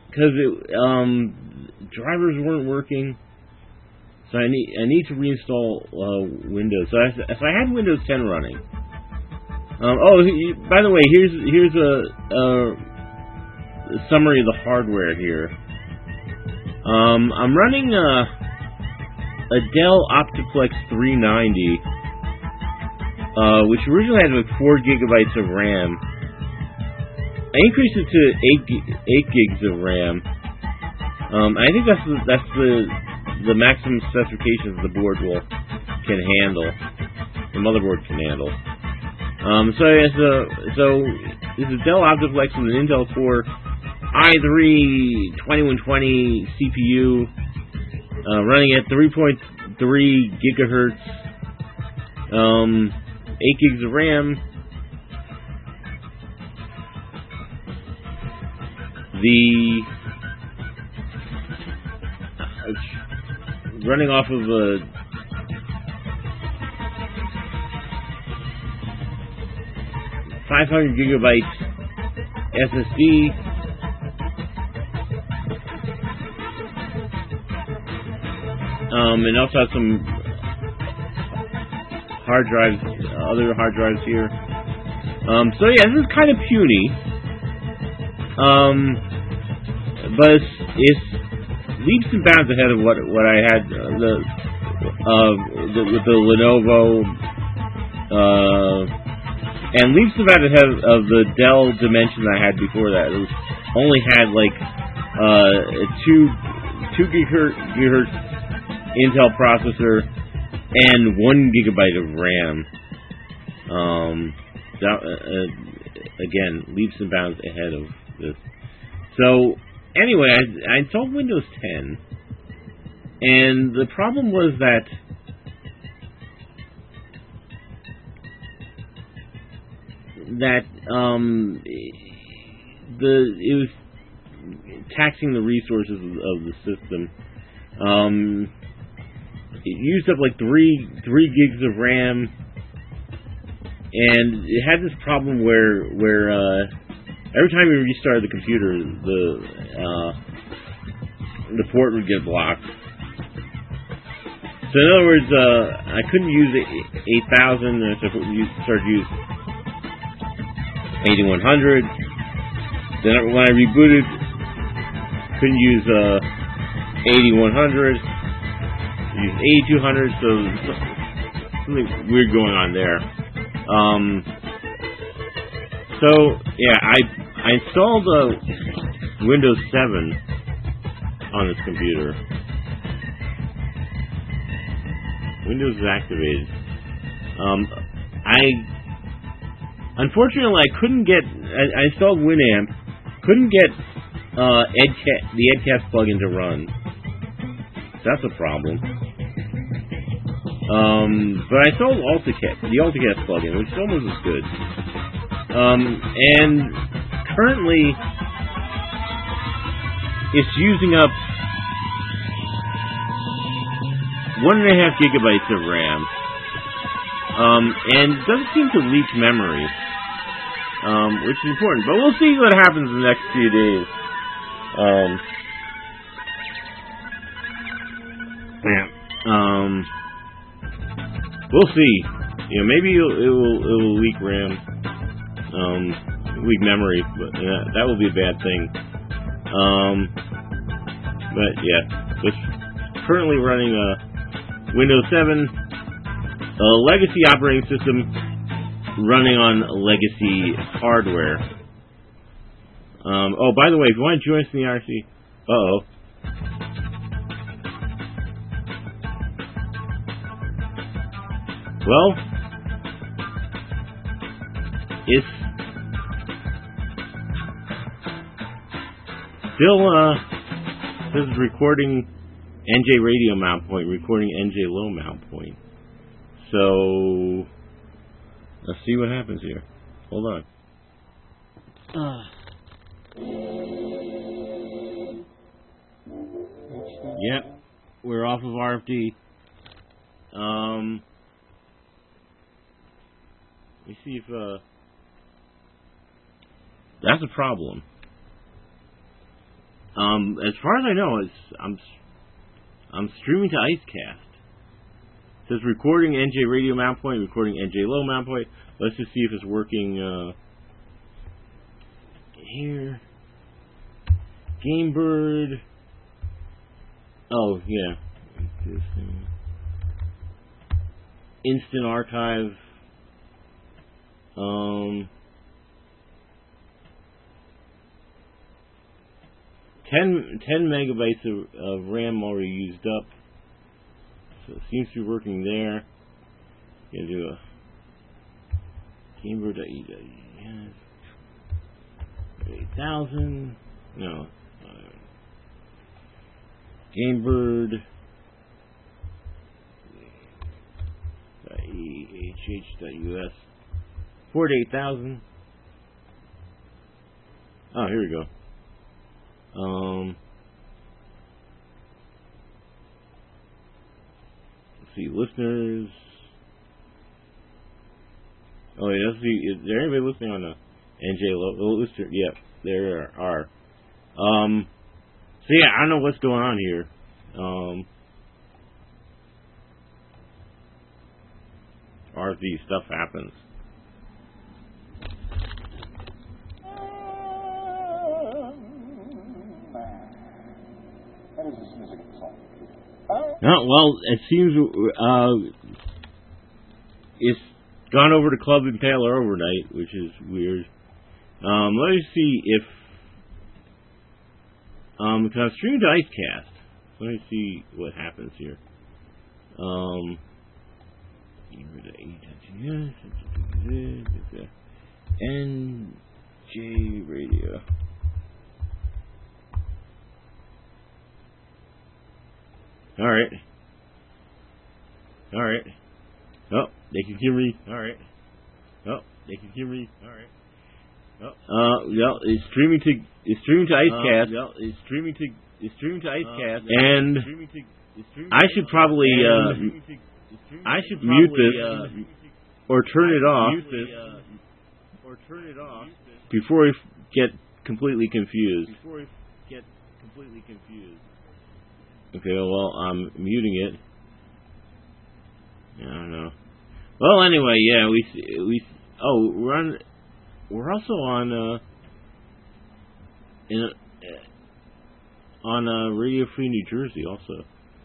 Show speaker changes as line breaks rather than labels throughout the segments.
because drivers weren't working, so I need to reinstall Windows. So I had Windows 10 running. By the way, here's a summary of the hardware here. I'm running a Dell Optiplex 390, which originally had like 4 gigabytes of RAM. I increased it to 8 gigs of RAM. I think that's the maximum specifications the board can handle. The motherboard can handle. So this is Dell Optiplex with an Intel Core i3-2120 CPU, running at 3.3 gigahertz, 8 gigs of RAM. Running off of a 500 gigabyte SSD. And also have some other hard drives here. So yeah, this is kind of puny. But it's leaps and bounds ahead of what I had with the Lenovo, and leaps and bounds ahead of the Dell Dimension I had before that. It only had like a 2 gigahertz Intel processor and 1 gigabyte of RAM. Again, leaps and bounds ahead of this. So anyway, I installed Windows 10, and the problem was that it was taxing the resources of the system. It used up like 3 gigs of RAM, and it had this problem where every time you restarted the computer, the port would get blocked. So in other words, I couldn't use 8000, and I started to use 8100. Then when I rebooted, couldn't use 8100. Used 8200, so something weird going on there. So yeah, I installed Windows 7 on this computer. Windows is activated. Unfortunately, I couldn't get. I installed Winamp. Couldn't get the Edcast plugin to run. That's a problem. But I installed the AltaCast plugin, which is almost as good. And currently, it's using up 1.5 gigabytes of RAM, and doesn't seem to leak memory, which is important. But we'll see what happens in the next few days. We'll see. Maybe it will leak RAM, leak memory, but that will be a bad thing. But yeah, it's currently running Windows 7, a legacy operating system running on legacy hardware. By the way, if you want to join us in the IRC, well, it's still this is recording NJ radio mount point, recording NJ low mount point. So let's see what happens here. Hold on. Yep, we're off of RFD. Let me see if that's a problem. As far as I know, I'm streaming to IceCast. It says recording NJ radio mount point, recording NJ low mount point. Let's just see if it's working here. Gamebird. Oh, yeah. Instant archive. 10 megabytes of RAM already used up. So it seems to be working there. Gonna do a Gamebird.e. 8,000. No. Gamebird. .ehh.us. 48,000. Oh, here we go. Let's see, listeners. Oh, yeah, let's see. Is there anybody listening on the NJ listener? Yep, there are. So yeah, I don't know what's going on here. RFD stuff happens. Well, it seems it's gone over to Club Impaler overnight, which is weird. Let me see if because I'm streaming to IceCast. Let me see what happens here. NJ Radio. All right. Oh, they can hear me. All right. Oh, they can hear me. All right. Oh. Yeah, it's streaming to IceCast. It's streaming to IceCast, and I should probably mute this or turn it off before we get completely confused. Okay, well, I'm muting it. I don't know. Well, anyway, yeah, we're also on Radio Free New Jersey also.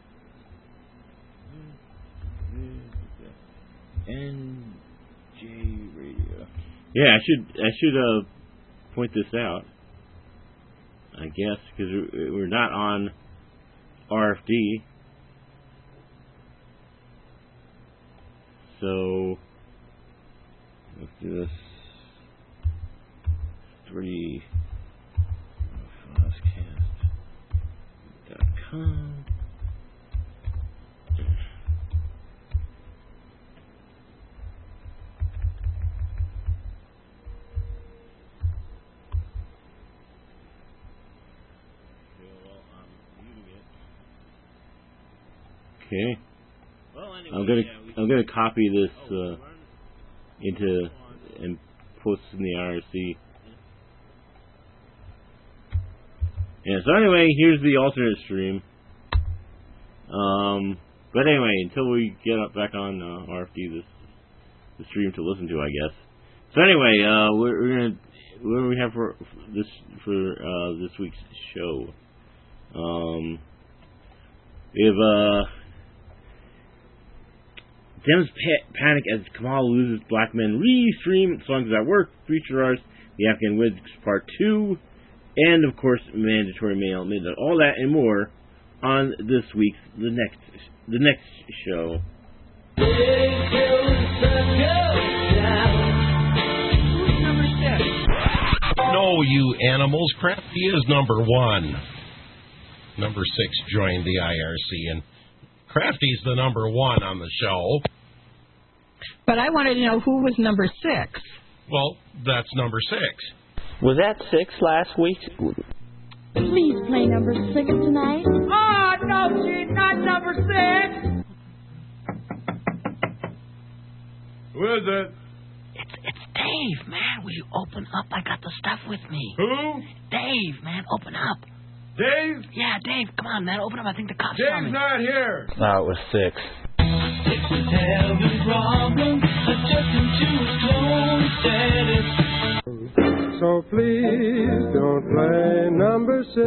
NJ Radio. Yeah, I should point this out. I guess because we're not on RFD. So let's do this. 3foscast.com. Okay. Well, anyway, I'm gonna copy this into and post it in the IRC. Yeah. So anyway, here's the alternate stream. But anyway, until we get up back on RFD, the stream to listen to, I guess. So anyway, we're gonna what do we have for this week's show? We have Dems panic as Kamala loses Black Men re-stream Songs That Work, Feature Arts, The Afghan Wigs Part 2, and of course Mandatory Mail Midnight. All that and more on this week's the next show.
Number 6. No, you animals. Crafty is number 1. Number 6 joined the IRC, and Crafty's the number 1 on the show.
But I wanted to know who was number 6.
Well, that's number 6.
Was that 6 last week?
Please play number 6 tonight.
Oh, no, she's not number 6.
Who is it?
It's Dave, man. Will you open up? I got the stuff with me.
Who?
Dave, man, open up. Dave?
Yeah, Dave, come on, man. Open up. I think the cops
Dave's
coming.
not here.
No, it was 6.
So please don't play number 6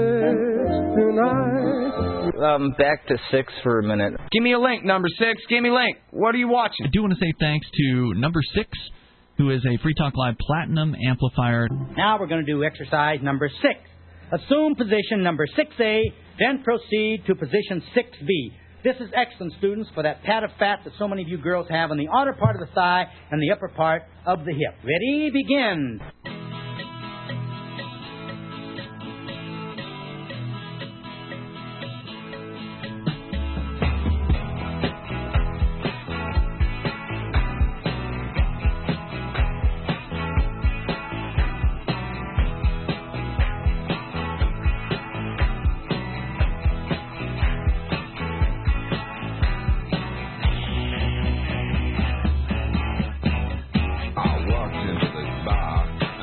tonight.
Back to 6 for a minute.
Give me a link, number 6. Give me a link. What are you watching?
I do want to say thanks to number 6, who is a Free Talk Live Platinum Amplifier.
Now we're going to do exercise number 6. Assume position number 6A, then proceed to position 6B. This is excellent, students, for that pad of fat that so many of you girls have on the outer part of the thigh and the upper part of the hip. Ready? Begin.
I walked into the bar.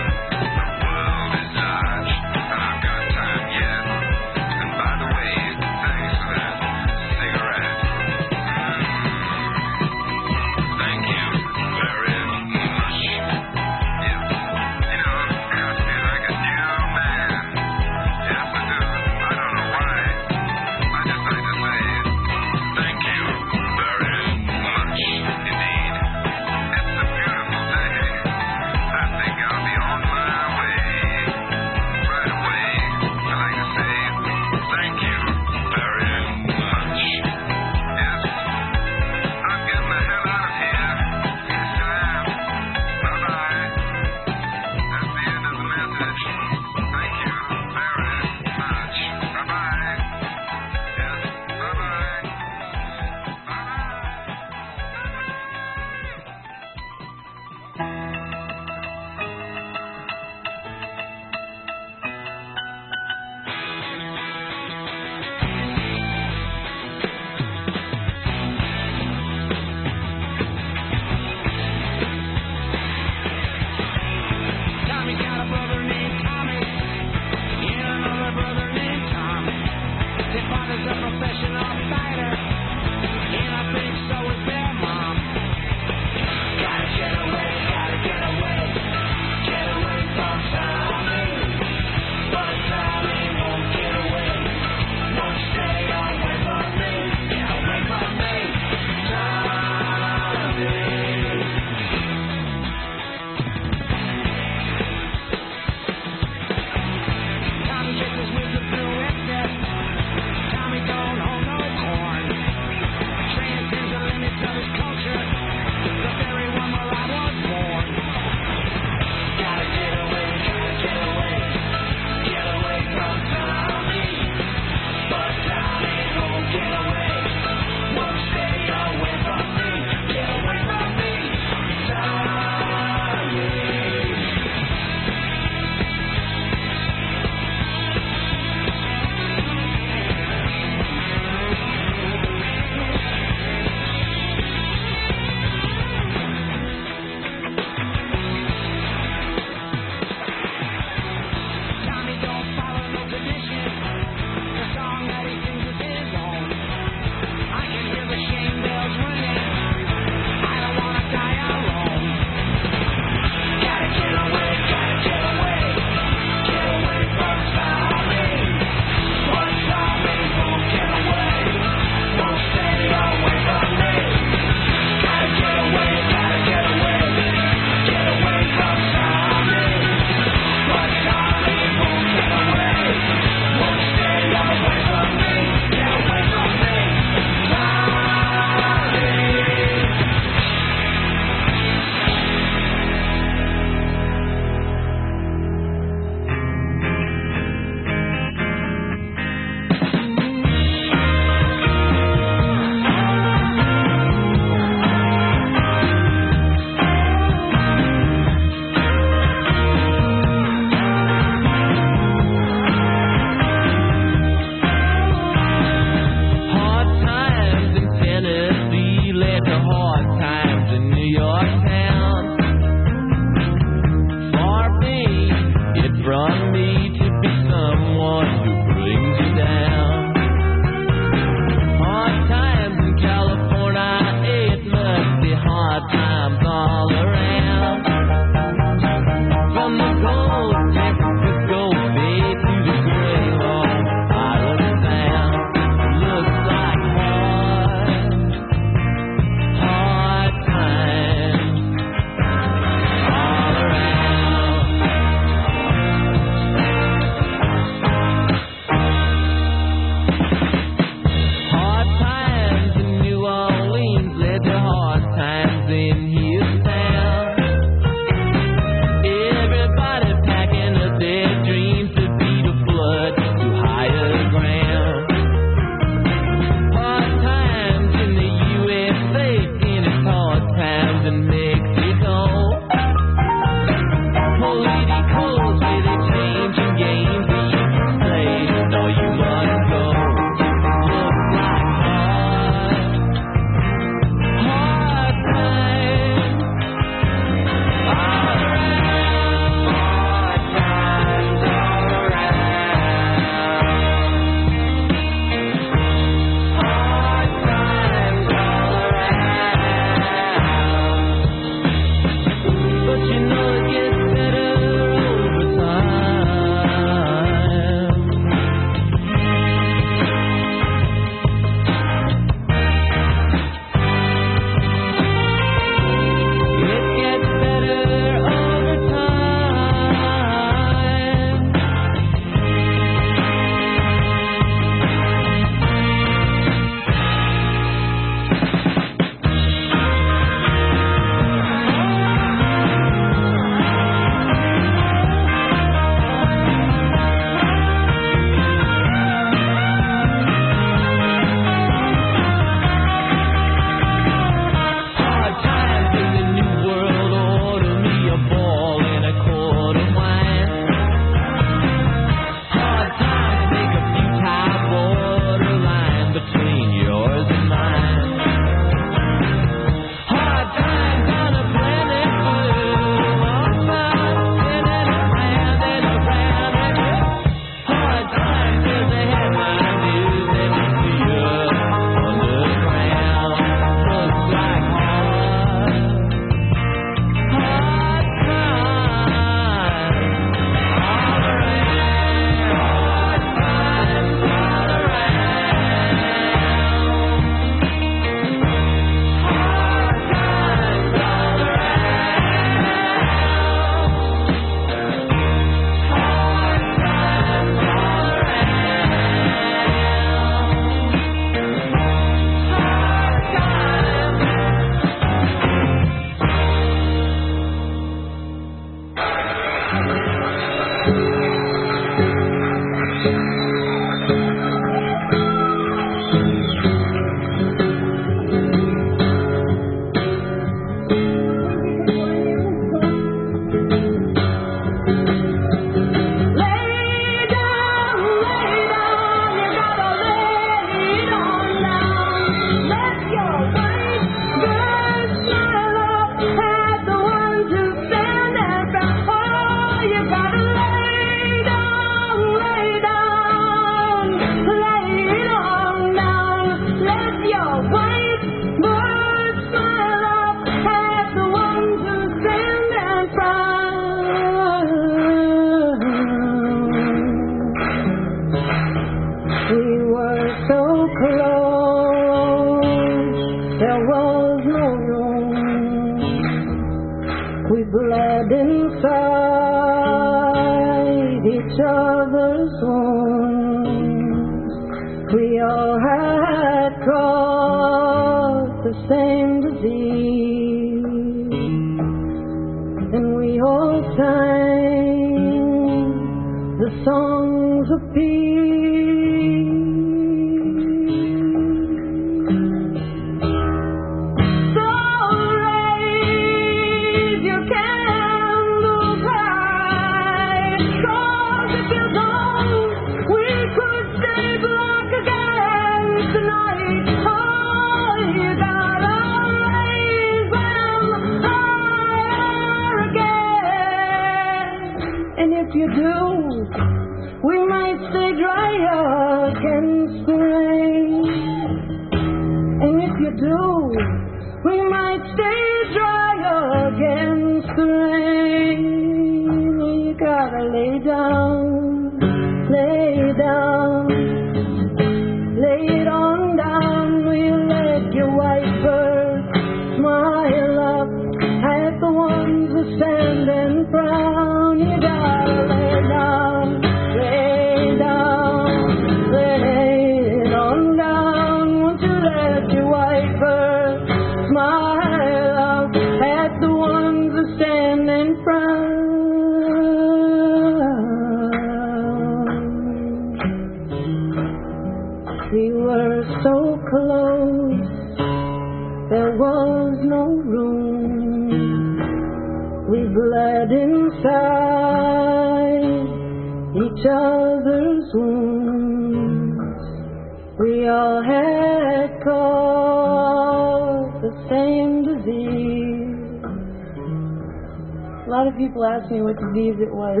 People asked me what disease it was.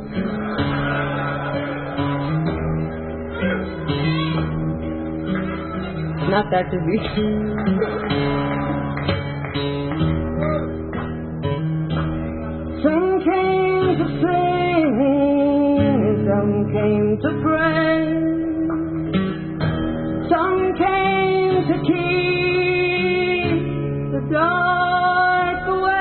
Not that disease. Some came to sing, some came to pray, some came to keep the dark away.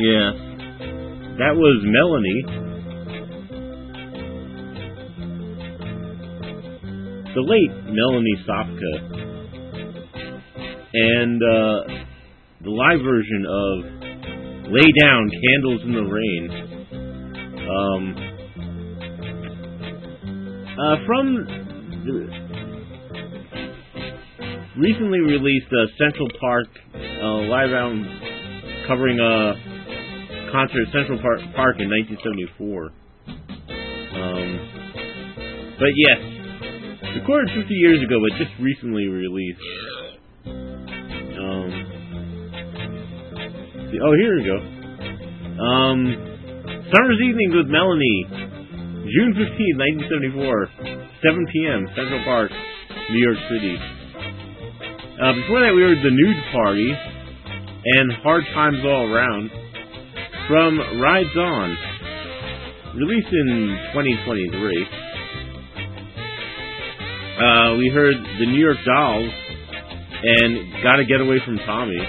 Yeah. That was Melanie. The late Melanie Sofka. And the live version of Lay Down, Candles in the Rain. From the recently released Central Park live album covering a concert at Central Park in 1974. But yes, recorded 50 years ago, but just recently released. Here we go. Summer's Evenings with Melanie, June 15, 1974, 7 p.m., Central Park, New York City. Before that, we heard The Nude Party and Hard Times All Around from Rides On, released in 2023. We heard The New York Dolls and Gotta Get Away from Tommy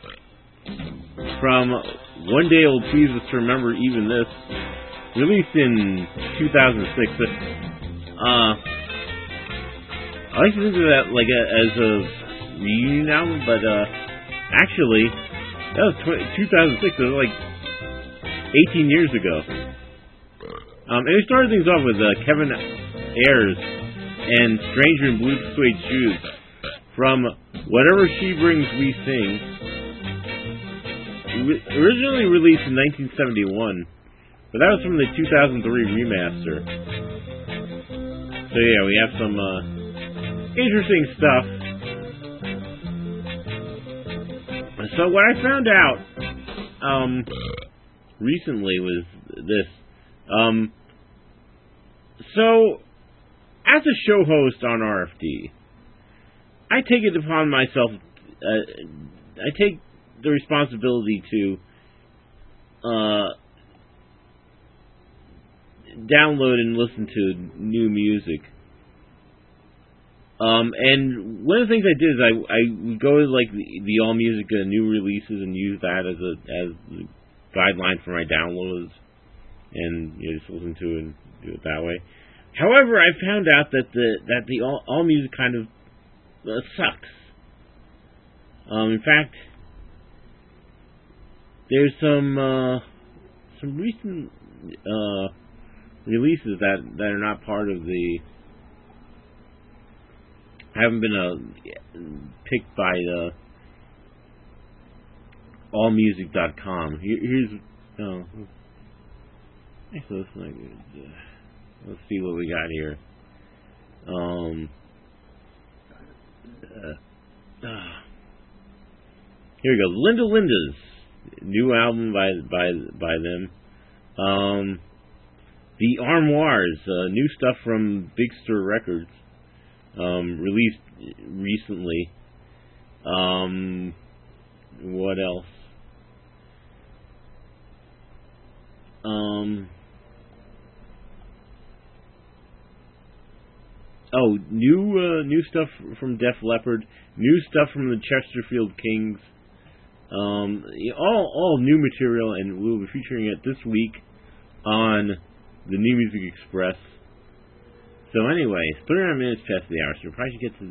from One Day It'll Please Us to Remember Even This, released in 2006. I like to think of that like as a reunion album, but actually, that was 2006. That was like 18 years ago. And we started things off with Kevin Ayers and Stranger in Blue Suede Shoes from Whatever She Brings We Sing. Originally released in 1971, but that was from the 2003 remaster. So yeah, we have some interesting stuff. So what I found out recently was this. So, as a show host on RFD, I take it upon myself, I take the responsibility to download and listen to new music. And one of the things I did is I would go to like the All Music new releases and use that as a guideline for my downloads, and just listen to it and do it that way. However, I found out that the All Music kind of sucks. In fact, there's some recent releases that are not part of the. Haven't been picked by allmusic.com. Here's actually, let's see what we got here. Here we go. Linda Linda's new album by them. The Armoires, new stuff from Big Stir Records. Released recently. What else? New stuff from Def Leppard. New stuff from the Chesterfield Kings. All new material, and we'll be featuring it this week on the New Music Express. So anyway, it's 39 minutes past the hour, so we'll probably get to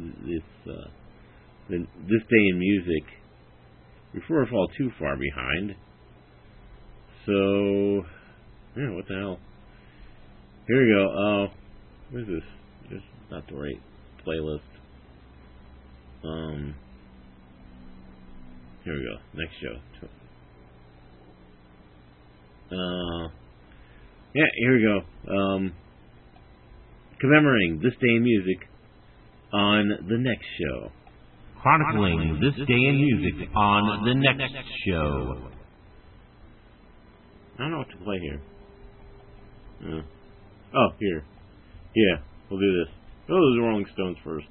this day in music before we fall too far behind. So, yeah, what the hell? Here we go. What is this? This is not the right playlist. Here we go. Next show. Yeah, here we go. Commemorating this day in music on the next show.
Chronicling this day in music on the next show.
I don't know what to play here. Oh, here. Yeah, we'll do this. Oh, those are Rolling Stones first.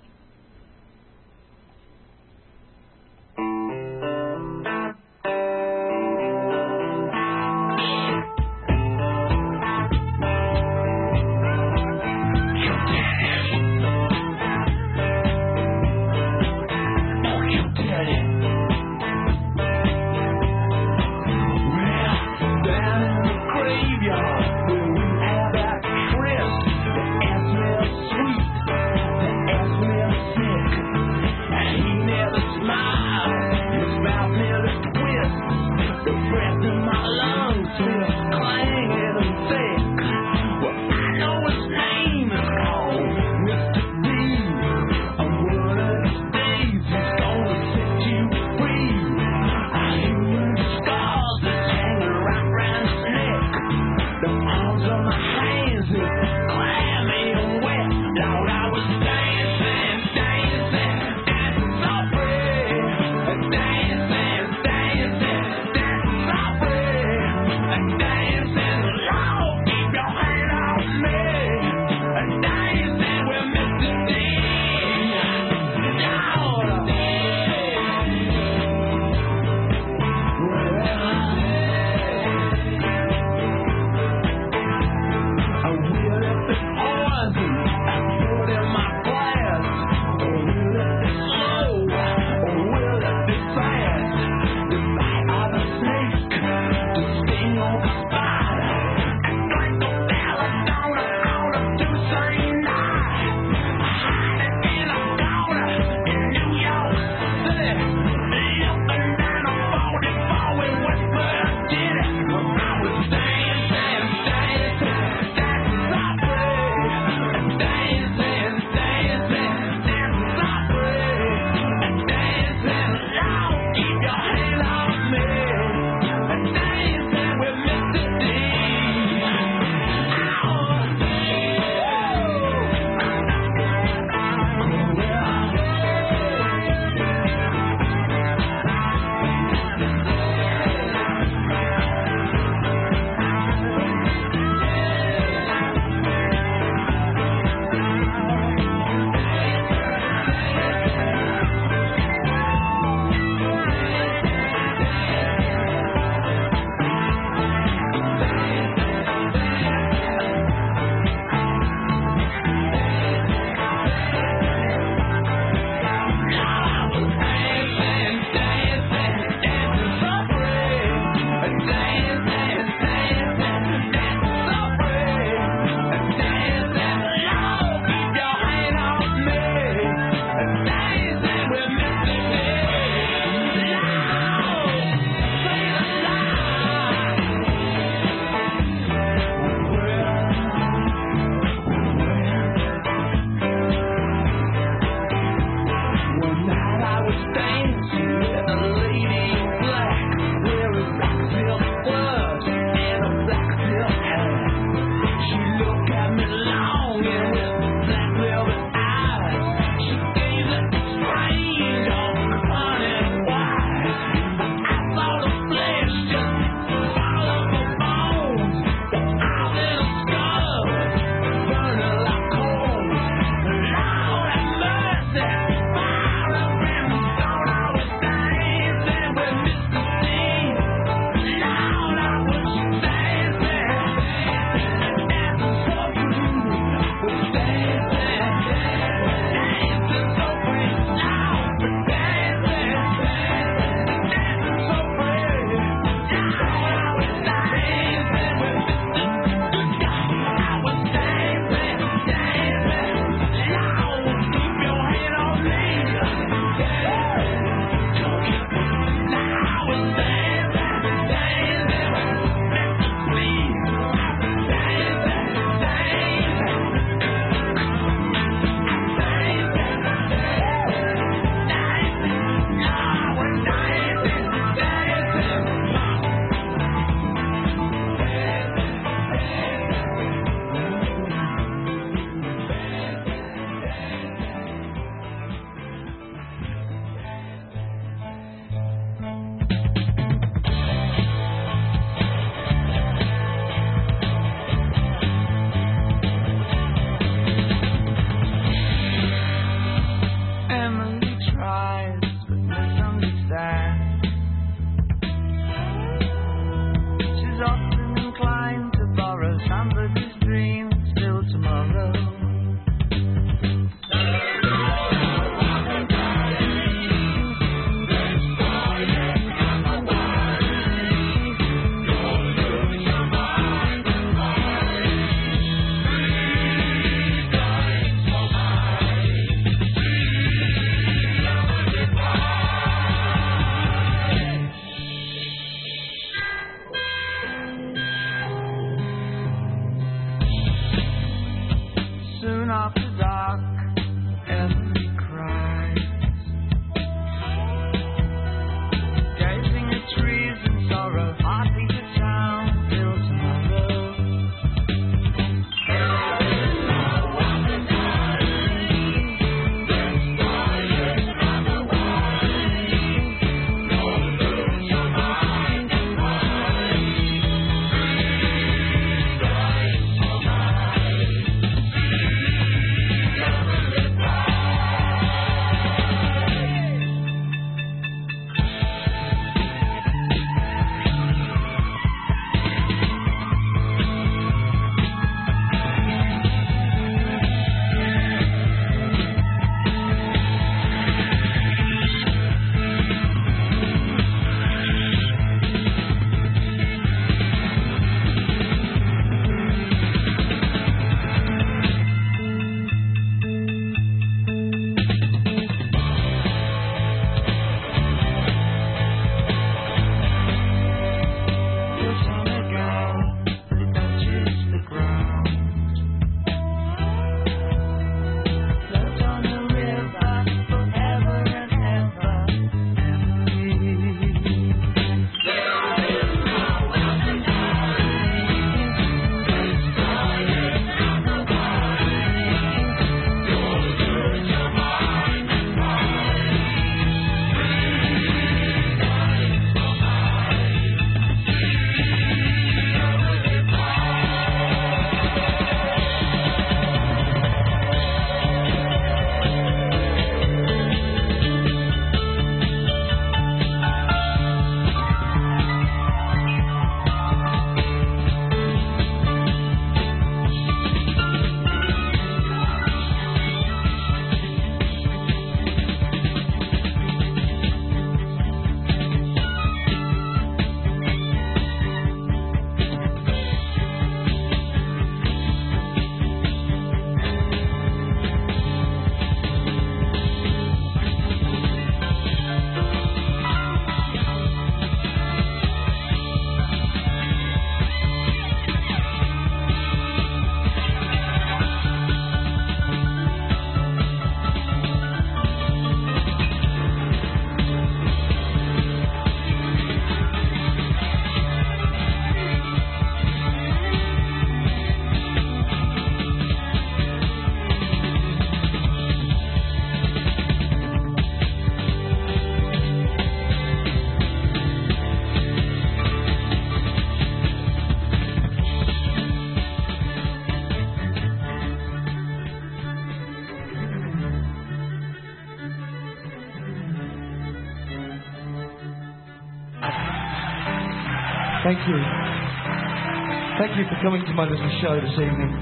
Thank you. Thank you for coming to my little show this evening.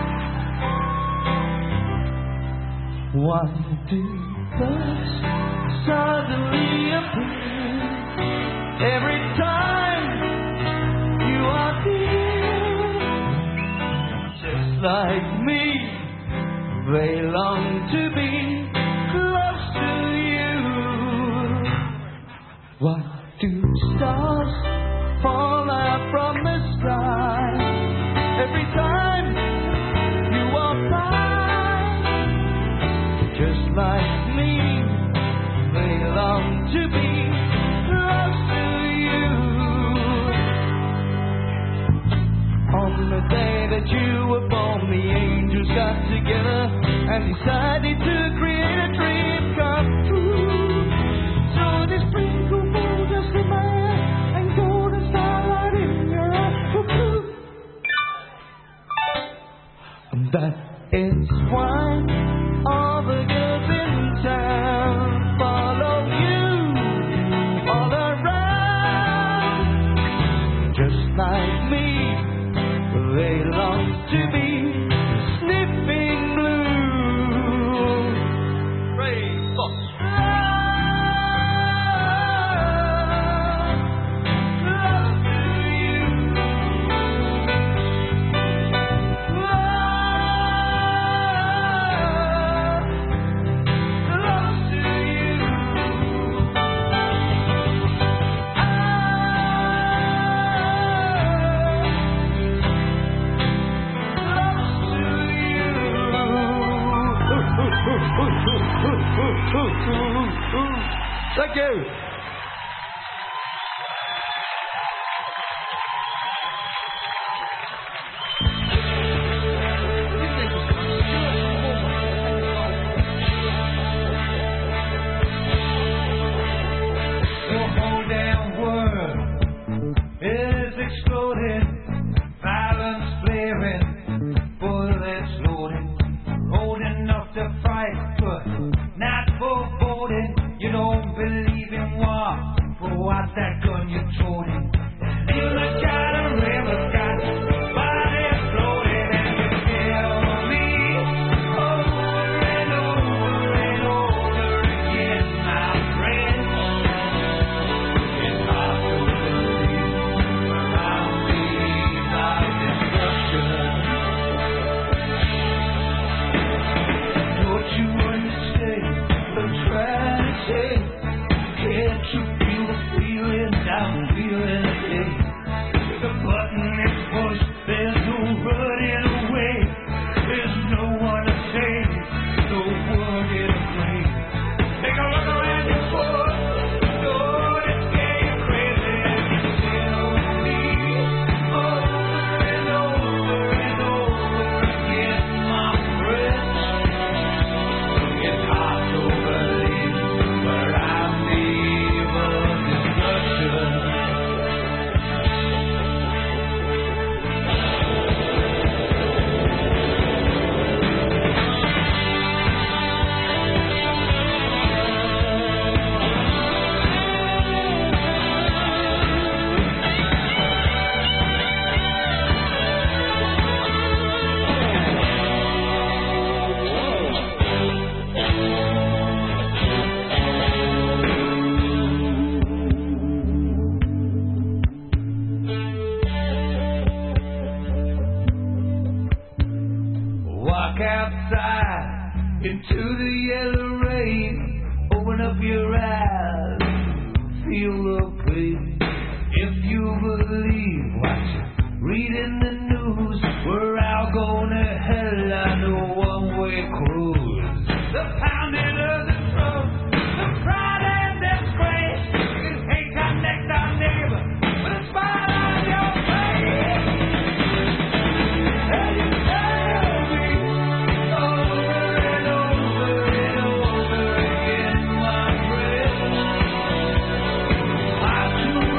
Why do birds suddenly appear every time you are near? Just like me, they long to be close to you. Why do stars fall out from the sky every time you walk by? Just like me, they long to be close to you. On the day that you were born, the angels got together and decided to create a dream come true. So they sprinkle gold dust in my hair and golden starlight in your eye. And that is why all the girls in town follow you all around. Just like me, they long to be sniffing blue. Praise God. Thank you. The whole damn world is exploding, violence flaring, bullets loading, old enough to fight, but not for voting. You don't believe in war, pull out that gun you told him. You look at a river, got body floating, and you tell me over and over and over again, my friend. It's hard to believe around me by destruction. Don't you understand? I'm trying to say, can't you feel the feeling I'm feeling today? The button is pushed, there's no running away. There's no one to save, no one get afraid. Take a look around your foot, Lord, it's getting crazy. And you tell me over and over and over again, my friend. It's hard to believe, but I'm the evil destruction. Walk outside into the yellow rain. Open up your eyes, feel the pain. If you believe what you read in the news, we're all going to hell on a one-way cruise. The pounding of the drum, the pride and disgrace. You hate our next door neighbor with a smile on your face. And you tell me over and over and over again, my friend, why too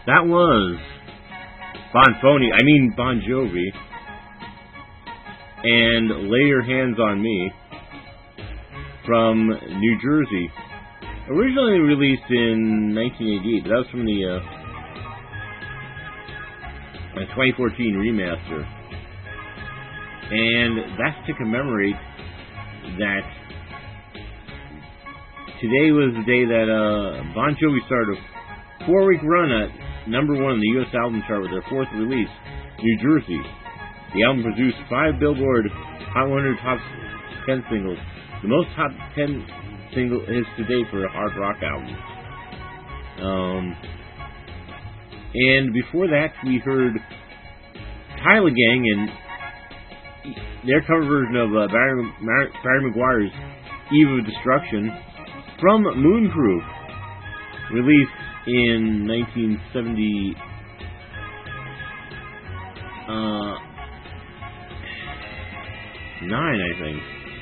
That was Bon Jovi, and Lay Your Hands on Me from New Jersey. Originally released in 1988, but that was from the 2014 remaster. And that's to commemorate that today was the day that Bon Jovi started a 4-week run at #1 on the U.S. album chart with their 4th release, New Jersey. The album produced 5 Billboard Hot 100 Top 10 singles, the most top 10 single hits to date for a hard rock album. And before that, we heard Tyler Gang and their cover version of Barry McGuire's Eve of Destruction from Moonproof, released in 1979, I think.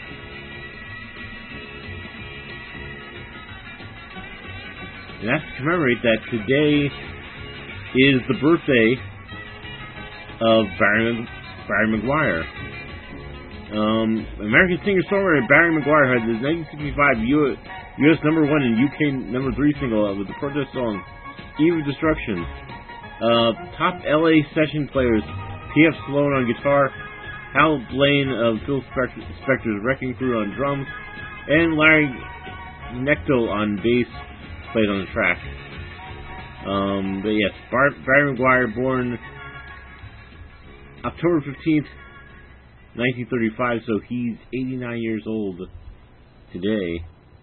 And that's to commemorate that today is the birthday of Barry McGuire. American singer-songwriter Barry McGuire had the 1965 U.S. #1 and UK #3 single with the protest song Eve of Destruction. Top LA session players P.F. Sloan on guitar, Hal Blaine of Phil Spector's Wrecking Crew on drums, and Larry Knechtel on bass played on the track. But yes, Barry McGuire, born October 15th, 1935, so he's 89 years old today.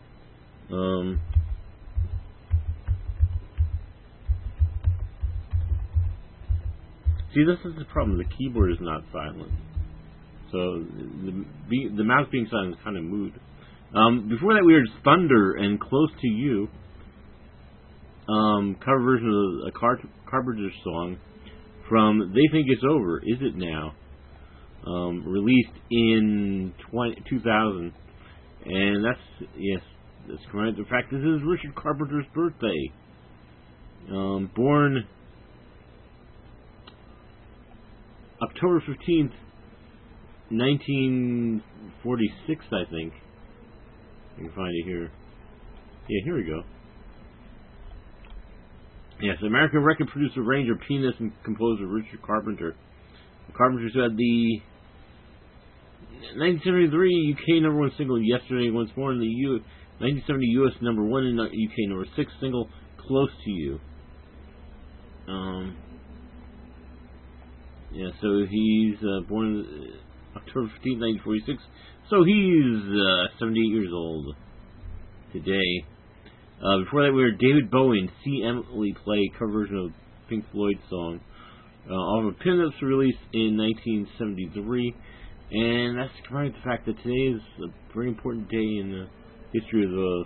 See, this is the problem. The keyboard is not silent. So the mouse being silent is kind of mood. Before that, we heard Thunder and Close to You. Cover version of a Carpenter song from They Think It's Over, Is It Now? Released in 2000. And that's correct. In fact, this is Richard Carpenter's birthday. Born October 15th, 1946, I think. I can find it here. Yeah, here we go. Yes, American record producer, arranger, pianist, and composer Richard Carpenter. Carpenter said the 1973 UK #1 single Yesterday Once More, and the 1970 US #1 and UK #6 single Close to You. So he's born October 15th, 1946. So he's 78 years old today. Before that, we were David Bowie and See Emily Play, cover version of Pink Floyd song. All of the Pinups released in 1973, and that's to commemorate the fact that today is a very important day in the history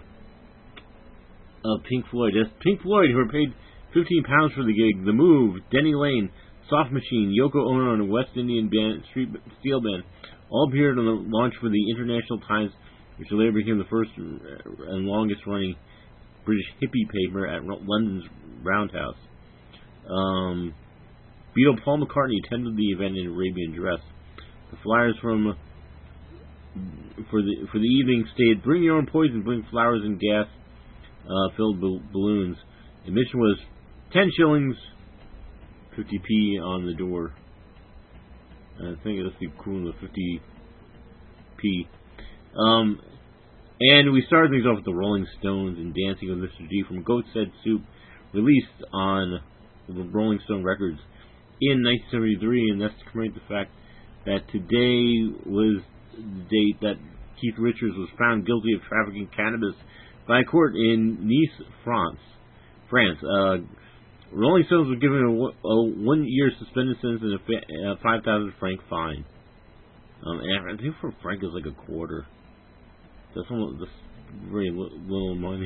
of Pink Floyd. That's Pink Floyd, who were paid £15 for the gig. The Move, Denny Lane, Soft Machine, Yoko Ono, and West Indian band Steel Band all appeared on the launch for the International Times, which later became the first and longest running British hippie paper at London's Roundhouse. Beatle Paul McCartney attended the event in Arabian dress. The flyers for the evening stated, "Bring your own poison, bring flowers and gas filled balloons." Admission was 10 shillings, 50p on the door. I think that's the equivalent of 50p. And we started things off with the Rolling Stones and Dancing with Mr. G from Goat's Head Soup, released on the Rolling Stone Records in 1973, and that's to commemorate the fact that today was the date that Keith Richards was found guilty of trafficking cannabis by a court in Nice, France. Rolling Stones were given a 1-year suspended sentence and a 5,000 franc fine. And I think for a franc is like a quarter. That's very little money.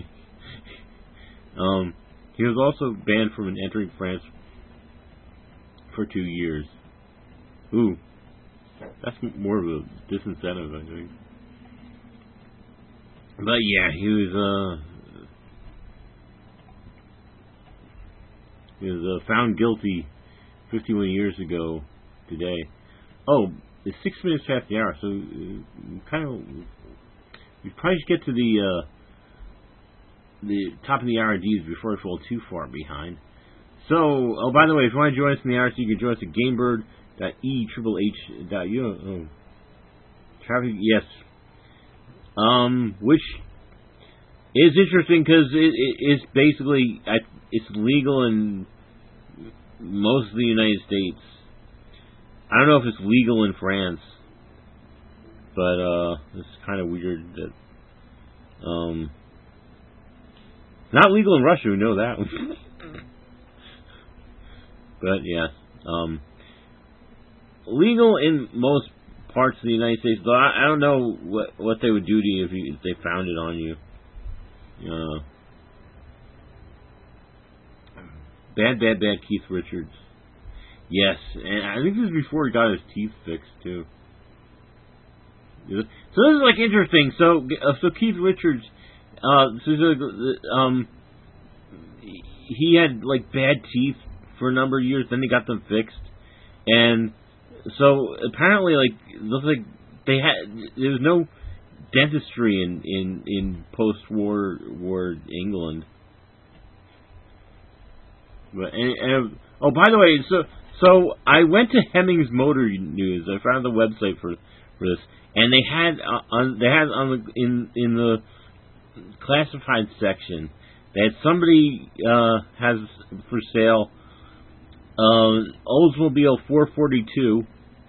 He was also banned from entering France for 2 years. Ooh, that's more of a disincentive, I think. But yeah, he was He was found guilty 51 years ago today. Oh, it's 6 minutes past the hour, so we probably should get to the top of the hour Ds before I fall too far behind. So, oh, by the way, if you want to join us in the IRC, you can join us at gamebird.e-h-h.u. Traffic, yes. Which is interesting because it's basically, it's legal in most of the United States. I don't know if it's legal in France, but it's kind of weird that not legal in Russia. We know that. But yeah, legal in most parts of the United States. But I don't know what they would do to you if they found it on you. Bad Keith Richards. Yes, and I think this is before he got his teeth fixed too. So this is like interesting. So Keith Richards, he had like bad teeth for a number of years. Then they got them fixed, and so apparently, like, looks like there was no dentistry in post-war England. But oh, by the way, so I went to Hemmings Motor News. I found the website for this, and they had in the classified section that somebody has for sale Oldsmobile 442,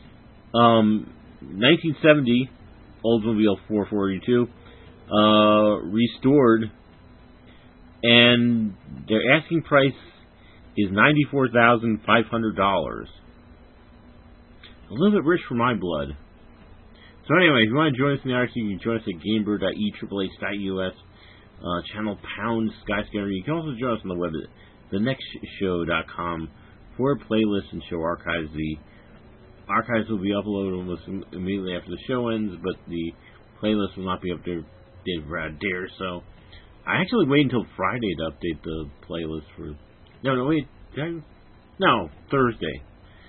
1970 Oldsmobile 442, restored, and their asking price is $94,500. A little bit rich for my blood. So anyway, if you want to join us in the RC, you can join us at gamebird.e-h-h.us, channel pound Skyscanner. You can also join us on the web at thenextshow.com for playlists and show archives. The archives will be uploaded almost immediately after the show ends, but the playlist will not be updated for a day or so. I actually wait until Friday to update the playlist for... No, Thursday.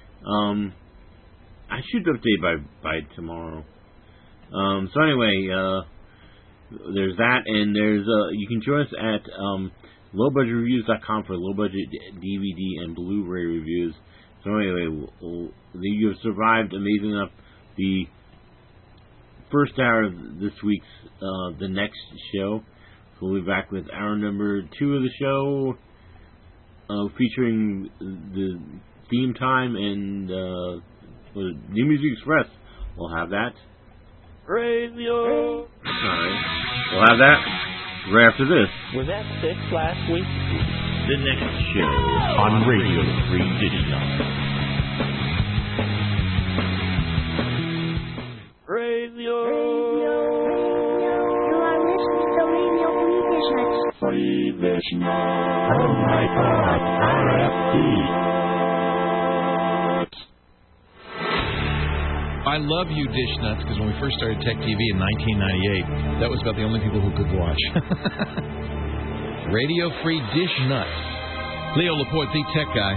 I should update by tomorrow. So anyway, there's that, and there's you can join us at lowbudgetreviews.com for low budget DVD and Blu-ray reviews. So anyway, you have survived amazing enough the first hour of this week's the next show. So we'll be back with hour number 2 of the show, featuring the theme time and New Music Express. We'll have that. Radio. Alright. We'll have that right after this.
Was that 6 last week? The next show on Radio Free Digital.
Radio.
You are listening to Radio Free Digital.
Oh my God, RFD.
I love you, Dish Nuts, because when we first started Tech TV in 1998, that was about the only people who could watch. Radio Free Dish Nuts. Leo Laporte, the tech guy.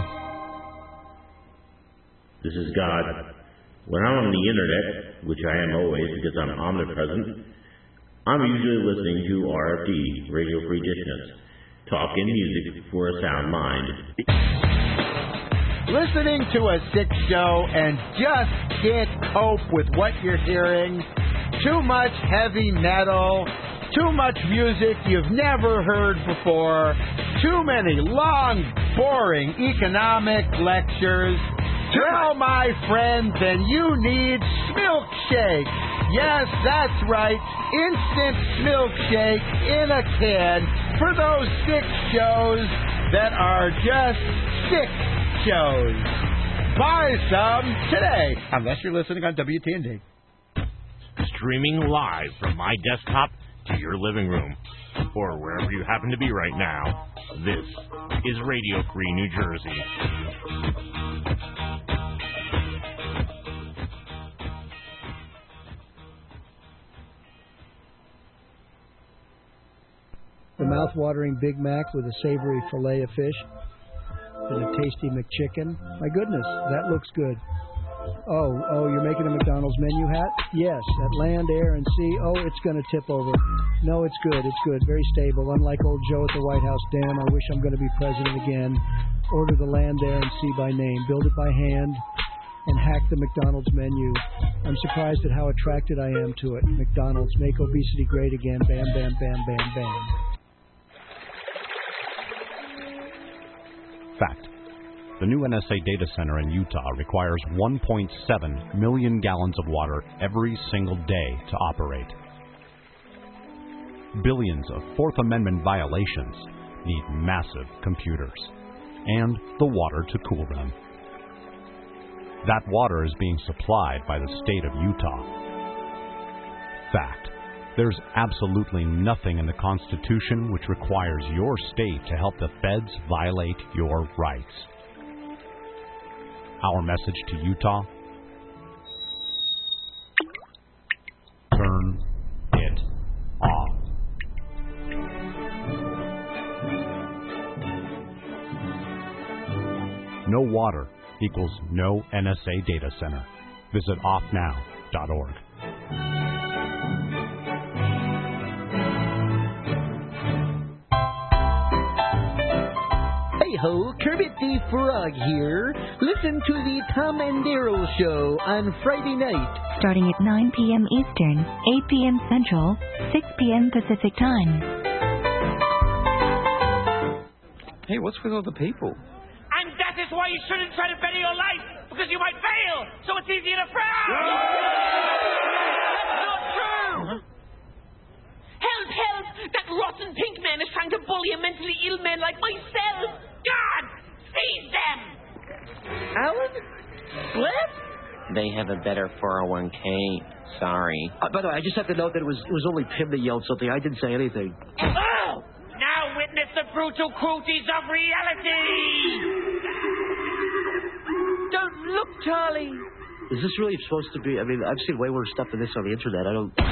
This is God. When I'm on the internet, which I am always because I'm omnipresent, I'm usually listening to RFD, Radio Free Dish Nuts. Talk and music for a sound mind.
Listening to a sick show and just can't cope with what you're hearing. Too much heavy metal. Too much music you've never heard before. Too many long, boring economic lectures. Well, my friend, then you need Smilkshake. Yes, that's right. Instant Smilkshake in a can for those sick shows that are just sick shows. Buy some today, unless you're listening on WTND.
Streaming live from my desktop to your living room, or wherever you happen to be right now. This is Radio Free New Jersey.
The mouth-watering Big Mac with a savory fillet of fish. and a tasty McChicken. My goodness, that looks good. Oh, you're making a McDonald's menu hat? Yes, at land, air, and sea. Oh, it's going to tip over. No, it's good. It's good. Very stable. Unlike old Joe at the White House. Damn, I wish I'm going to be president again. Order the land, air, and sea by name. Build it by hand and hack the McDonald's menu. I'm surprised at how attracted I am to it. McDonald's, make obesity great again. Bam, bam, bam, bam, bam.
Fact. The new NSA data center in Utah requires 1.7 million gallons of water every single day to operate. Billions of Fourth Amendment violations need massive computers and the water to cool them. That water is being supplied by the state of Utah. Fact. There's absolutely nothing in the Constitution which requires your state to help the feds violate your rights. Our message to Utah: turn it off. No water equals no NSA data center. Visit offnow.org.
Hey-ho, Kermit the Frog here. Listen to the Tom and Daryl Show on Friday night.
Starting at 9 p.m. Eastern, 8 p.m. Central, 6 p.m. Pacific Time.
Hey, what's with all the people?
And that is why you shouldn't try to better your life, because you might fail, so it's easier to frown. That's not true. Help, help! That rotten pink man is trying to bully a mentally ill man like myself. God, seize them!
Alan? What?
They have a better 401k. Sorry.
By the way, I just have to note that it was only Pim that yelled something. I didn't say anything.
Oh! Now witness the brutal cruelties of reality!
Don't look, Charlie.
Is this really supposed to be? I mean, I've seen way worse stuff than this on the internet. I don't...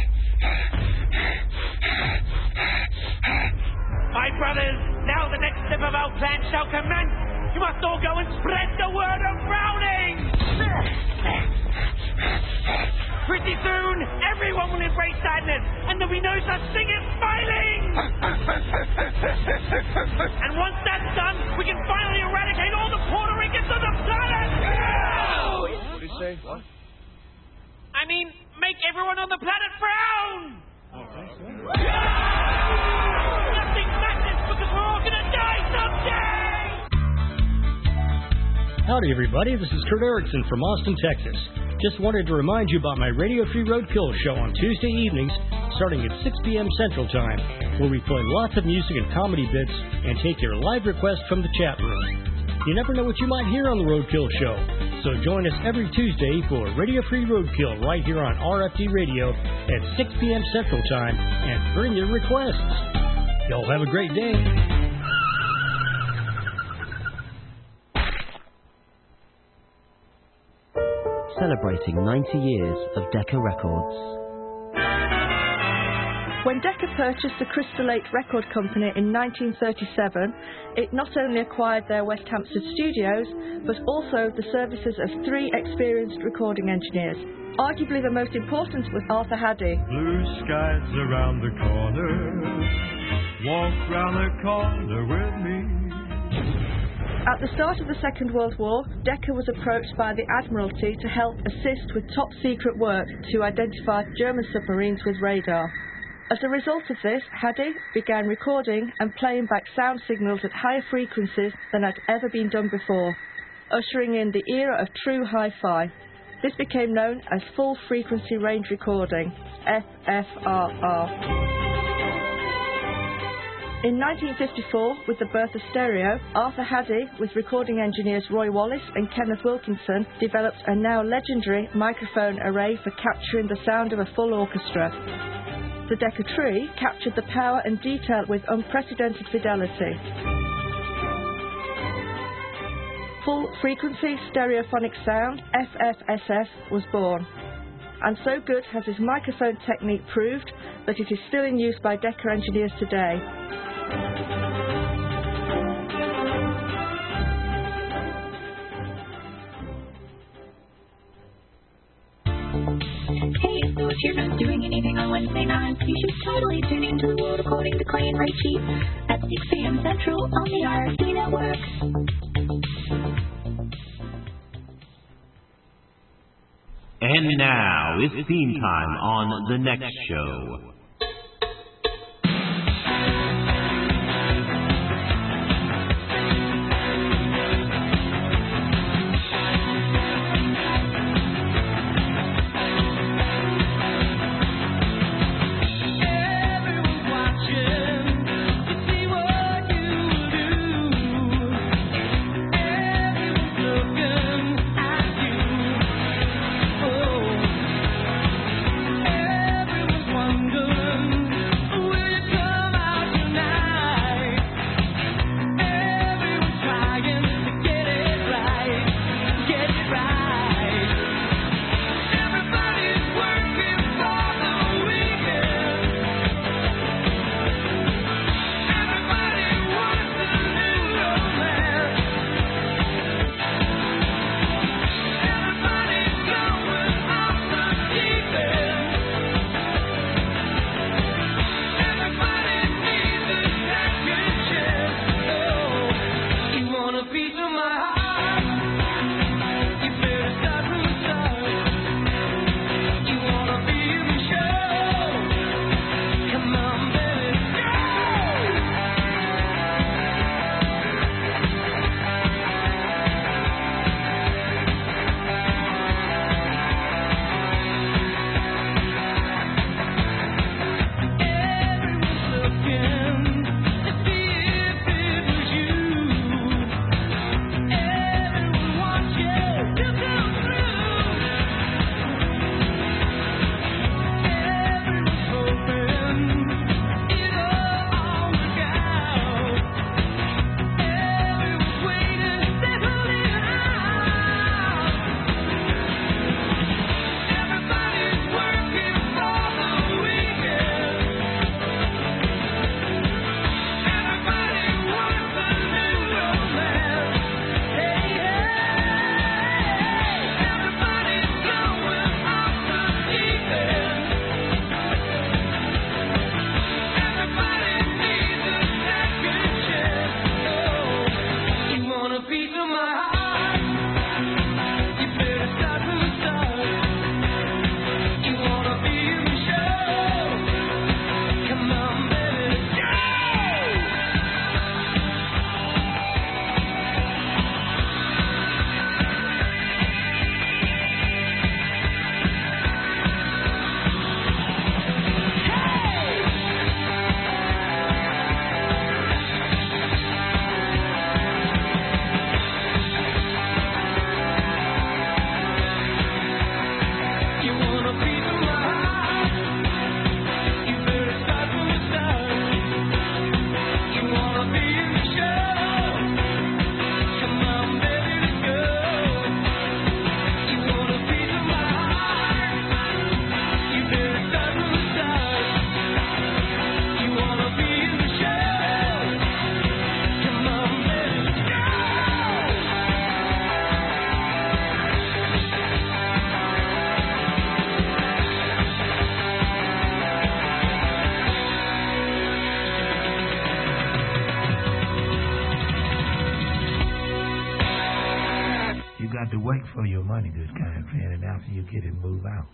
My brothers, now the next step of our plan shall commence. You must all go and spread the word of Browning! Pretty soon, everyone will embrace sadness, and there'll be no such thing as smiling! And once that's done, we can finally eradicate all the Puerto Ricans on the planet!
What did he say? What?
I mean, make everyone on the planet frown! Nothing matters because we're all gonna die someday!
Howdy, everybody. This is Kurt Erickson from Austin, Texas. Just wanted to remind you about my Radio Free Roadkill show on Tuesday evenings, starting at 6 p.m. Central Time, where we play lots of music and comedy bits and take your live requests from the chat room. You never know what you might hear on the Roadkill show, so join us every Tuesday for Radio Free Roadkill right here on RFD Radio at 6 p.m. Central Time, and bring your requests. Y'all have a great day.
Celebrating 90 years of Decca Records.
When Decca purchased the Crystal Lake Record Company in 1937, it not only acquired their West Hampstead studios, but also the services of 3 experienced recording engineers. Arguably the most important was Arthur Haddy.
Blue skies around the corner, walk round the corner with me.
At the start of the Second World War, Decca was approached by the Admiralty to help assist with top-secret work to identify German submarines with radar. As a result of this, Haddy began recording and playing back sound signals at higher frequencies than had ever been done before, ushering in the era of true hi-fi. This became known as Full Frequency Range Recording, FFRR. In 1954, with the birth of stereo, Arthur Haddy, with recording engineers Roy Wallace and Kenneth Wilkinson, developed a now legendary microphone array for capturing the sound of a full orchestra. The Decca Tree captured the power and detail with unprecedented fidelity. Full Frequency Stereophonic Sound, FFSS, was born. And so good has his microphone technique proved that it is still in use by Decca engineers today.
So if you're not doing anything on Wednesday nights, you should totally tune into the world according to Clay and Rachie at 6 p.m. Central on the RFD Network.
And now it's theme time on the next show.
To wait for your money, good kind friend, and after you get it, move out.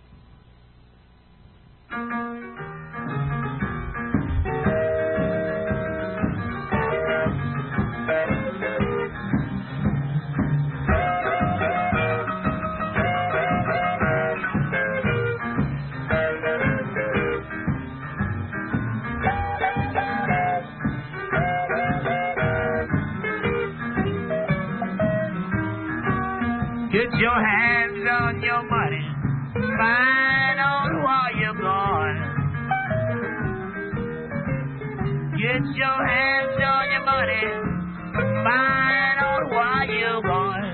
Get your hands on your money, find out where you're going. Get your hands on your money, find out where you're going.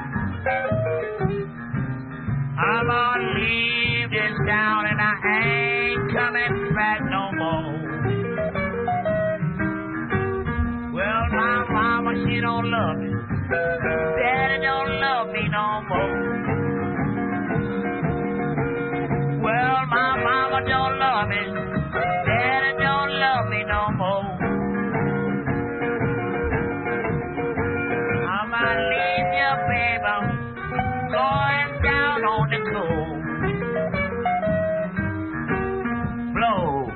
I'm gonna leave this town and I ain't coming back no more. Well, my mama, she don't love me. Daddy don't love me no more. Well, my
Mama don't love me. Daddy don't love me no more. I might leave you, baby, going down on the cold. Blow.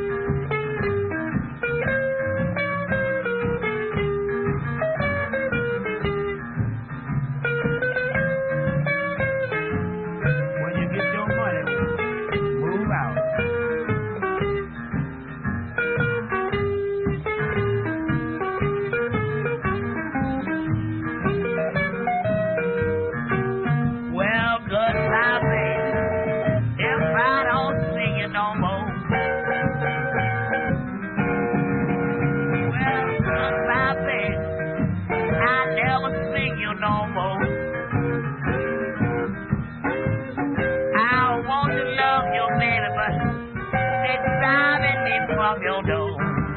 When you get your money, move out. Well, goodbye, baby, if I don't see you no more. Well, goodbye, baby, I never see you no more. I want to love you, baby, but they're driving me from your door.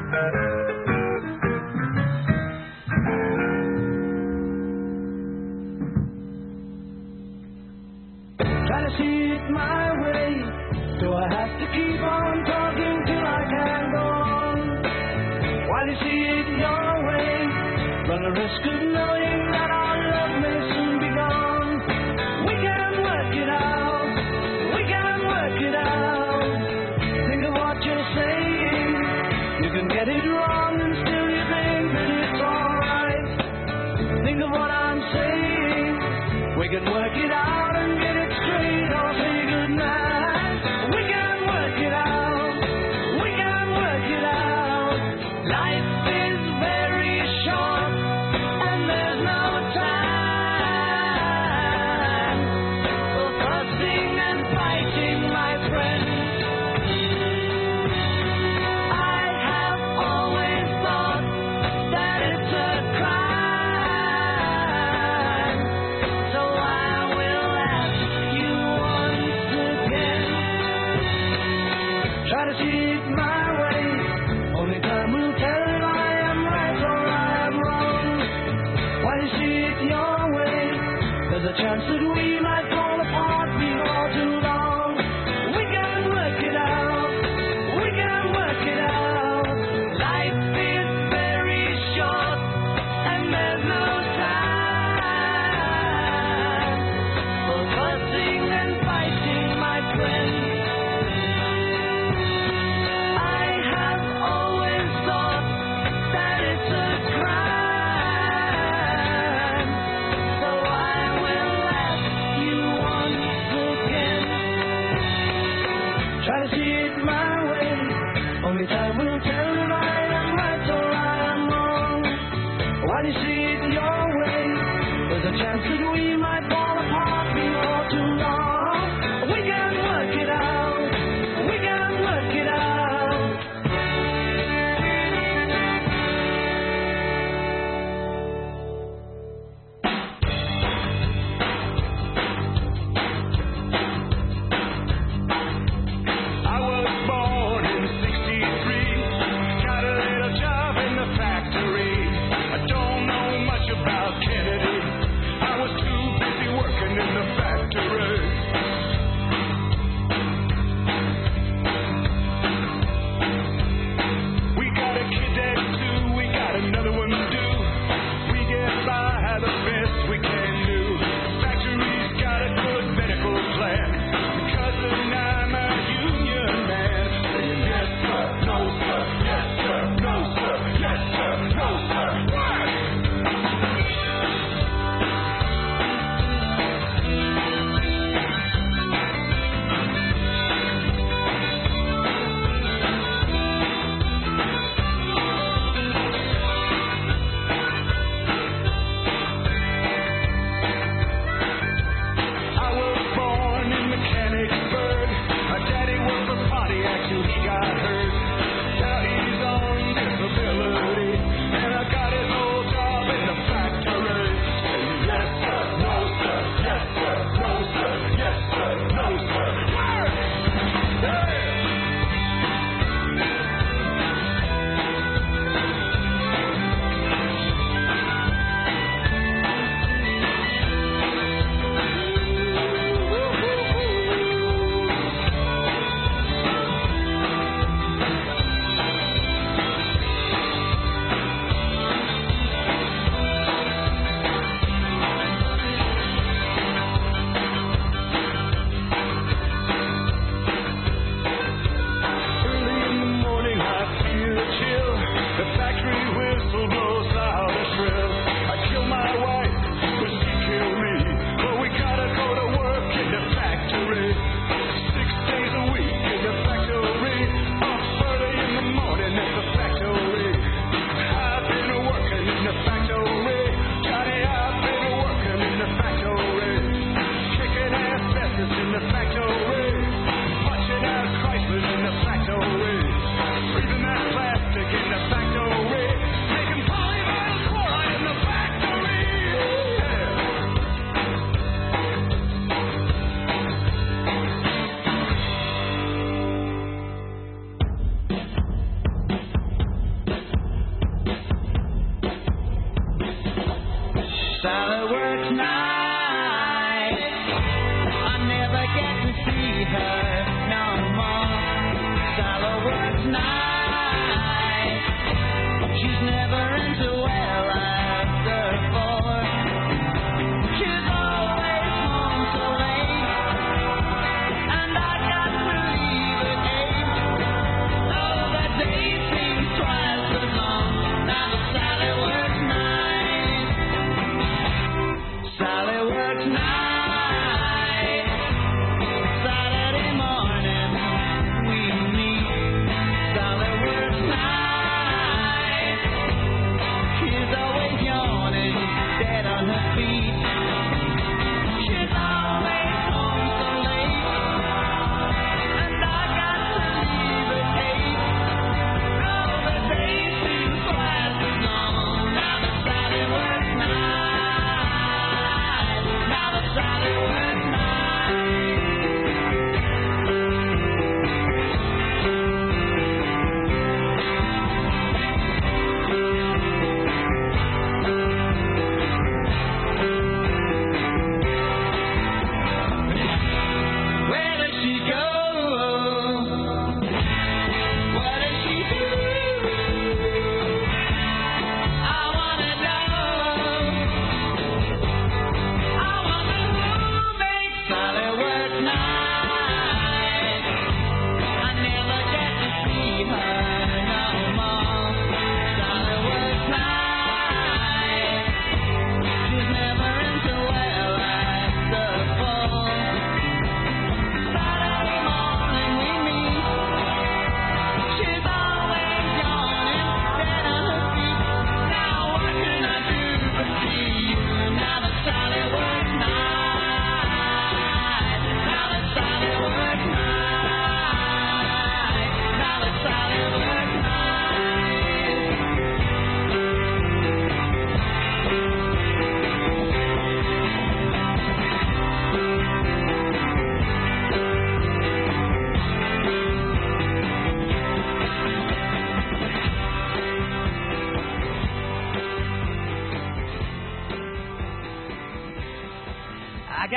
Try to see it my way. Do I have to keep on talking till I can go on? While you see it your way, run the risk of knowing that our love may soon be gone. We can work it out. We can work it out. Think of what you're saying. You can get it wrong and still you think that it's alright. Think of what I'm saying. We can work it out and get it straight or say goodnight. We can work it out. We can work it out. Life is very short and there's no time for fussing and fighting, my friend. I have always thought that it's a crime. So I will ask you once again. Try to see it my way. Only time will tell if I am right or I am wrong. While you see it your way, there's a chance that we might fall apart before too long. We can work it out. We can work it out. Life is very short and there's no time for fussing and fighting, my friend. I have always thought that it's a crime. So I will ask you once again. Try to see it my way. Only time will tell if I am right or I am wrong. While you see it your way, there's a chance that we might fall apart before too long. We can work it out. We can work it out. I was born in '63.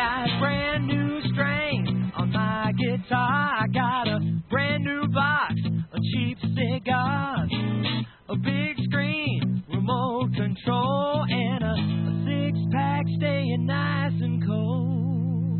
got brand new strings on my guitar. I got a brand new box of cheap cigars, a big screen, remote control, and a six-pack staying nice and cold.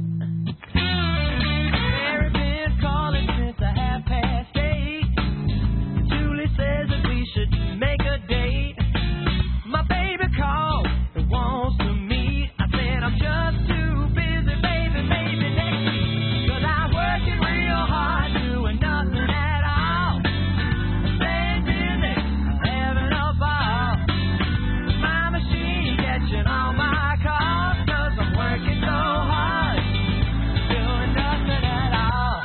Mary been calling since 8:30. Julie says that we should make a date. My baby called and wants to meet. I said I'm just too busy, baby, maybe next week. 'Cause I'm working real hard, doing nothing at all. Staying busy, having a ball. My machine catching all my calls. 'Cause I'm working so hard, doing nothing at all.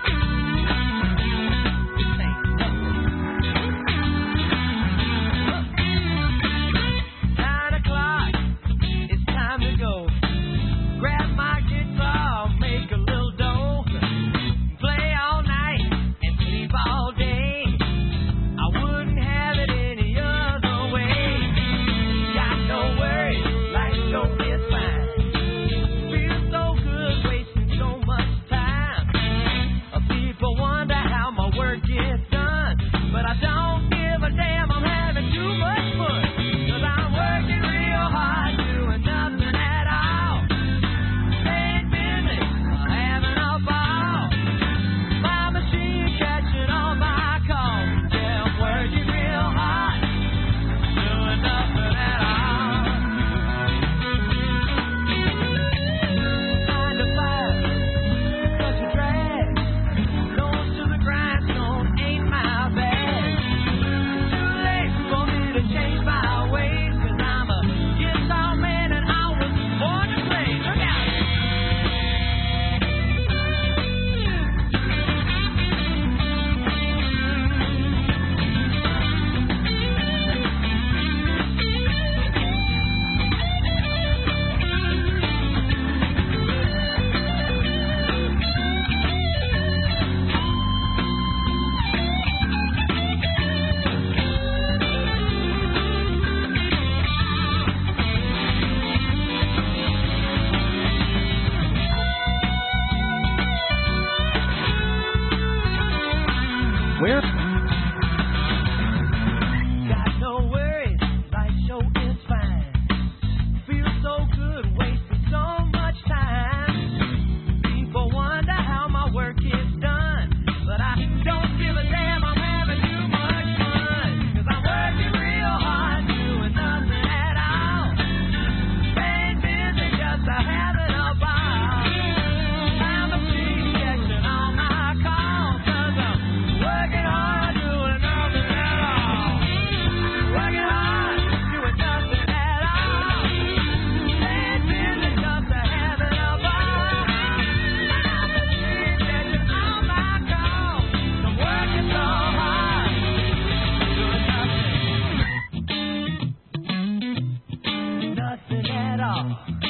9 o'clock, it's time to go. Grab my guitar, make a little dough, play all night and sleep all day. I wouldn't have it any other way. Got no worries, life sure is fine. Feels so good, wasting so much time. People wonder how my work gets done, but I don't give a damn, I'm having too much fun. 'Cause I'm working real hard, doing nothing at all. Staying busy, having a ball. My machine catching all my calls. Yeah, I'm working real hard, doing nothing at all. 9 to 5, such a drag. Nose to the grindstone ain't my bag. Too late for me to change my ways. 'Cause I'm a guitar man and I was born to play. Look out!
Where?
Got no worries, life sure is fine. Feels so good, wasting so much time. People wonder how my work is done, but I don't give a damn, I'm having too much fun. 'Cause I'm working real hard, doing nothing at all. Staying busy, just having a ball. My machine catching all my calls. 'Cause I'm working hard, doing nothing at all. Working hard, doing nothing at all. Staying busy, just having a ball. My machine catching all my calls. I'm working so hard, doing nothing at all.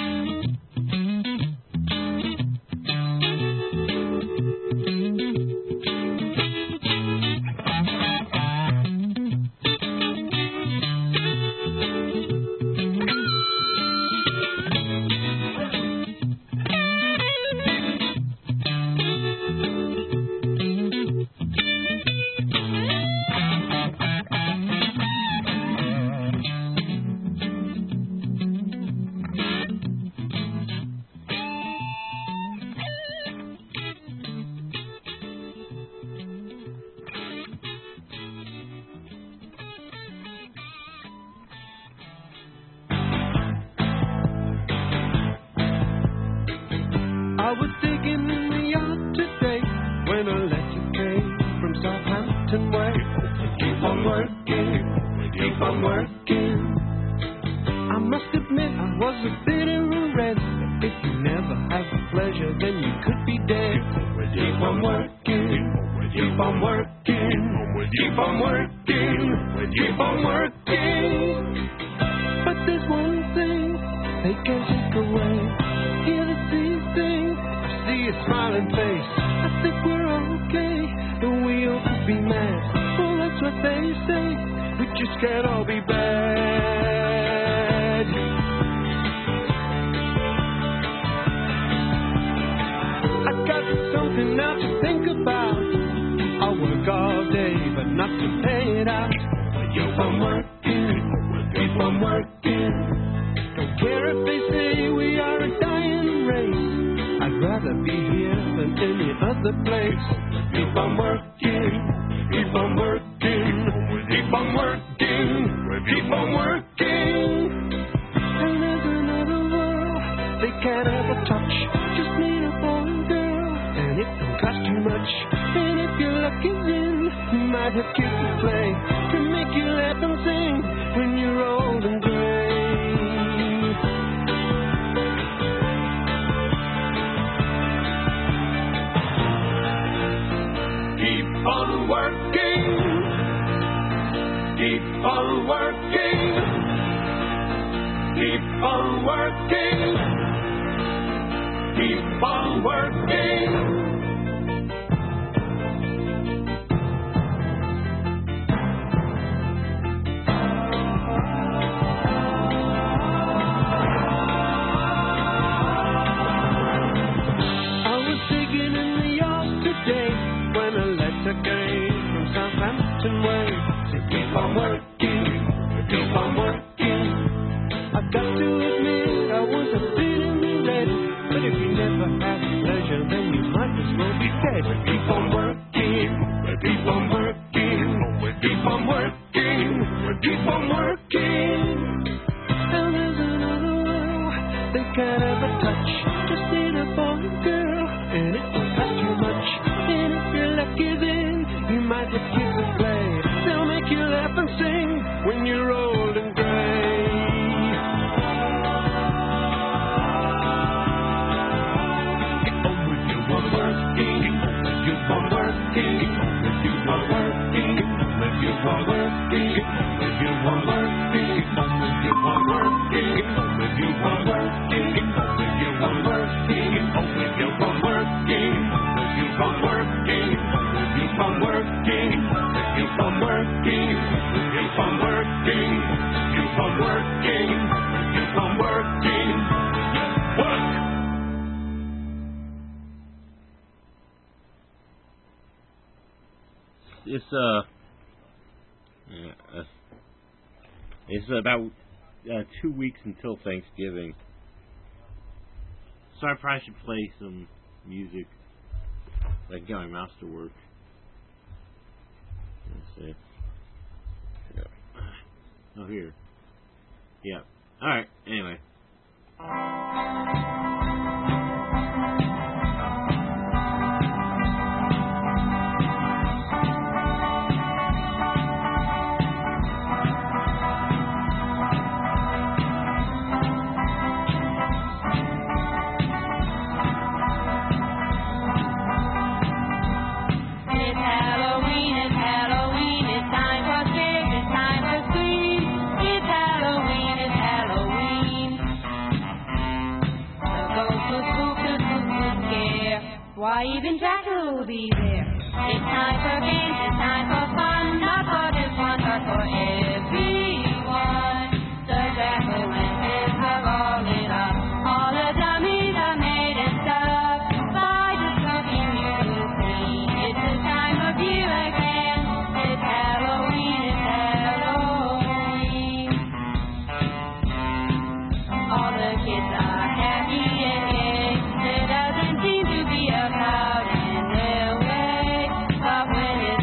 I was digging in the yard today when a letter came from Southampton way. Keep on working, keep on working. I must admit I was a bit irreverent, but if you never have the pleasure, then you could be dead. Keep on working, keep on working, keep on working, keep on working. But there's one thing they can't take away. Hear the sea sing, see a smiling face. I think we're okay, and we ought to be mad. Well, that's what they say. We just can't all be bad. but not to pay it out. We keep on working, we keep on working. Don't care if they say we are a dying race. I'd rather be here than any other place. We keep on working, we keep on working, we keep on working, we keep on working. And there's another world they can't ever touch. Just need a boy and girl, and it don't cost too much. And if you're lucky, then you might have kids to play to make you laugh and sing when you're old and gray. Keep on working, keep on working, keep on working, keep on working. I was digging in the yard today when a letter came from Southampton way. So keep on working, keep on working. I've got to admit I was a bit in the red, but if you never had pleasure, then you might as well be dead. We keep on working, we keep on working, we keep on working, we keep on working. And there's another world they can't ever touch. Just need a boy and girl, and it don't cost you much. And if you're lucky, then you might have kids to play. They'll make you laugh and sing when you're old and gray. Get on with your working, you are working, you are working, you are working, you are working, you are working, you are working, you are working, you are working, you are working, you are working, you are working, you are working, you are working, you are working, work.
It's about 2 weeks until Thanksgiving, so I probably should play some music. I can get my mouse to work. Let's see. Oh, here. Yeah. All right. Anyway.
Why, even Jackal will be there. It's time for games, it's time for fun, not for just one, but for everyone. So Jackal and his have all lit up. All the dummies are made and stuff. By just looking you will see, it's the time of year again. It's Halloween, it's Halloween. All the kids are happy and gay. There doesn't seem to be a cloud in their way. But when it's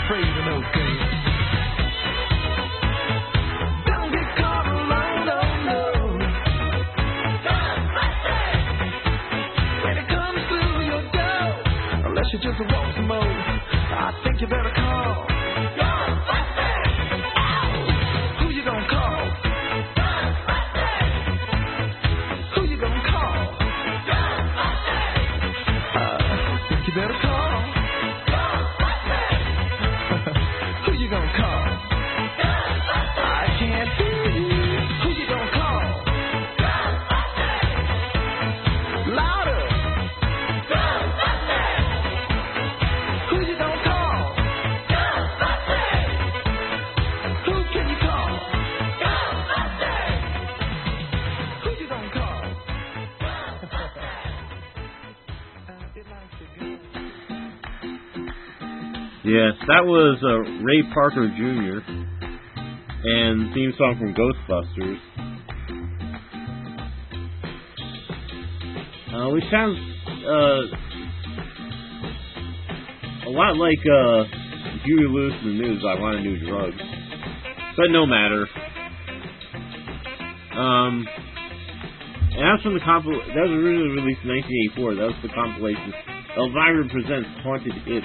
afraid of no pain. Don't get caught alone, no, no. When it comes through your door, unless you just want some more, I think you better call Ghostbusters. Who you gonna call? Ghostbusters. Who you gonna call? Ghostbusters. You better call Ghostbusters. Who you gonna call? Ghostbusters. I can't hear you. Who you gonna call? Ghostbusters. Louder. Ghostbusters. Who you gonna call? Ghostbusters. Who can you call? Ghostbusters. Who you gonna call?
Yes, that was Ray Parker Jr. and theme song from Ghostbusters. Which sounds a lot like Huey Lewis in the News, I Want a New Drug. But no matter. And that's from the that was originally released in 1984. That was the compilation Elvira Presents Haunted Hits.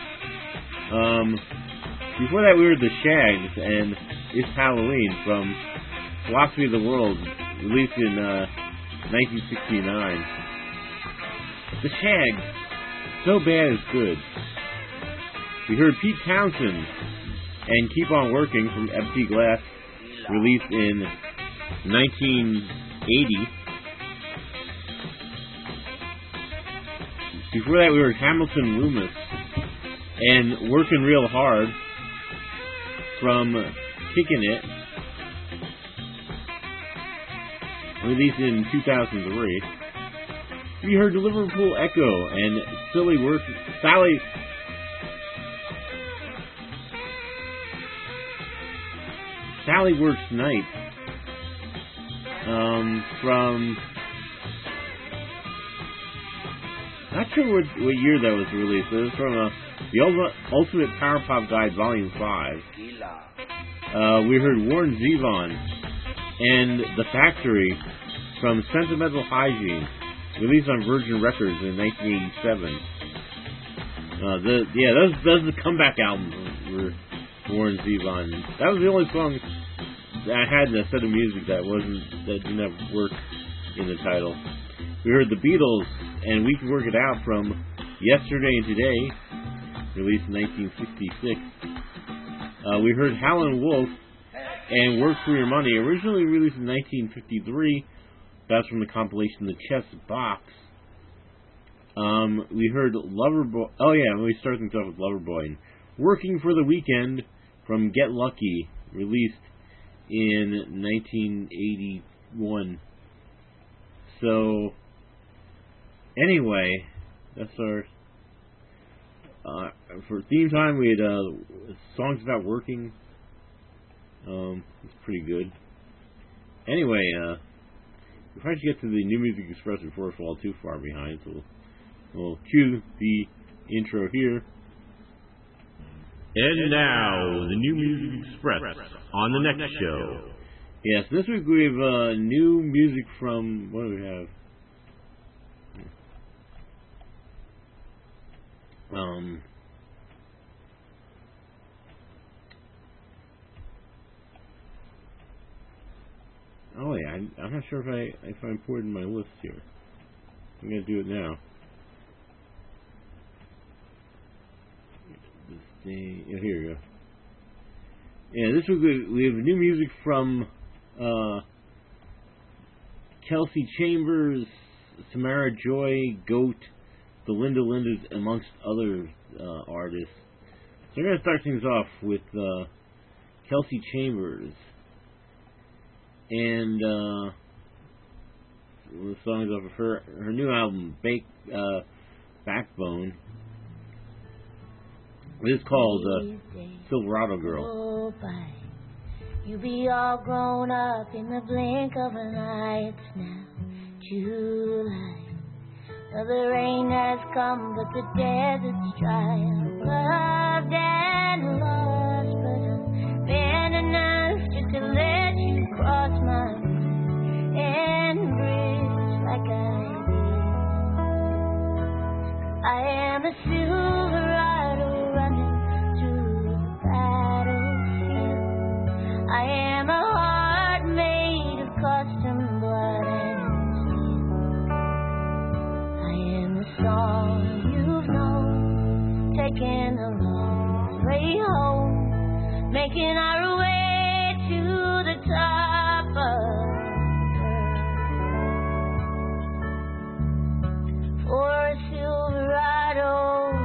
Before that, we heard the Shags and It's Halloween from Philosophy of the World, released in 1969. The Shags, So Bad It's Good. We heard Pete Townsend and Keep On Working from Empty Glass, released in 1980. Before that, we heard Hamilton Loomis and Working Real Hard from Kickin' It, released in 2003. We heard the Liverpool Echo and Sally Works Night from, not sure what year that was released. It was from the Ultimate Power Pop Guide Volume 5. We heard Warren Zevon and The Factory from Sentimental Hygiene, released on Virgin Records in 1987. That was the comeback album for Warren Zevon. That was the only song that I had in a set of music that didn't have work in the title. We heard the Beatles and We Can Work It Out from Yesterday and Today, released in 1966. We heard Howlin' Wolf and Work for Your Money, originally released in 1953. That's from the compilation The Chess Box. We heard Loverboy. Oh yeah, we start things off with Loverboy. And Working for the Weekend from Get Lucky, released in 1981. So, anyway, that's our for theme time. We had songs about working. It's pretty good. Anyway, we probably should get to the New Music Express before we fall too far behind. So we'll cue the intro here.
And now, the New Music Express on the next show.
Yes, this week we have new music from, what do we have? Oh yeah, I'm not sure if I imported my list here. I'm gonna do it now. Here we go. Yeah, this week we have new music from Kelsey Chambers, Samara Joy, Goat, the Linda Lindas, amongst other artists. So we're going to start things off with Kelsey Chambers. And the songs off of her new album, Backbone. It's called Silverado Girl.
Oh, bye. You be all grown up in the blink of an eye. It's now July. The rain has come, but the desert's dry. I've loved and lost, but I've been enough just to let you cross my way and bridge like I did. I am a Silverado running through the battlefield. I am a heart made of custom blood and song you've known, taking a long way home, making our way to the top of the earth for a Silverado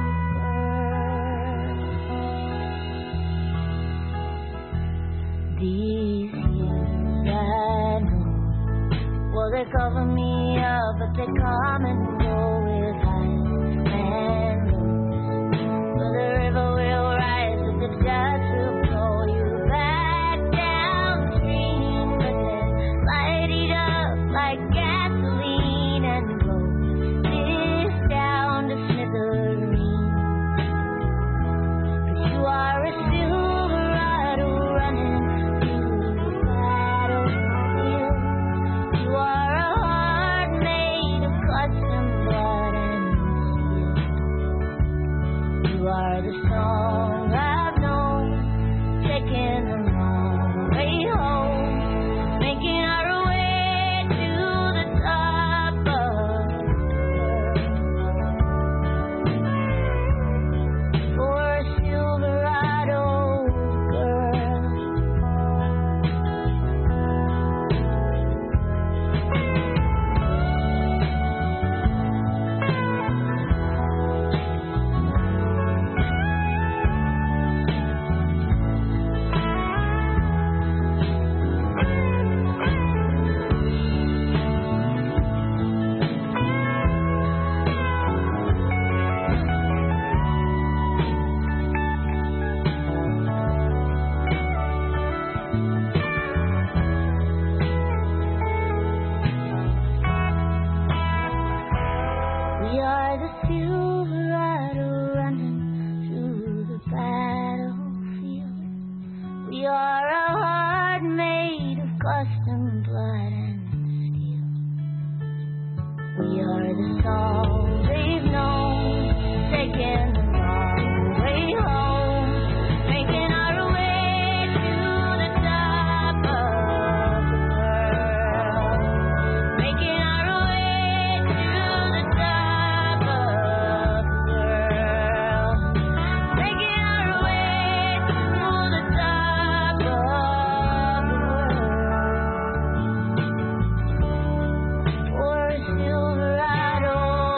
girl. These years I know, well, they cover me up, but they come and go with highs and lows. But the river will rise, but the dust will blow you back downstream. But then light it up like gasoline and blow this down to smithereens. But you are a Silverado running through the battlefield. You are a heart made of custom blood and steel. You are the song I've known, taking a long way home, making our way to the top of the earth for a Silverado girl. We are the Silverado running through the battlefield. We are a heart made of custom blood and steel. We are the song they've known, taking the long way home, making our way to the top of the world, making our way to the top of the world, making our way to the top of the world for a Silverado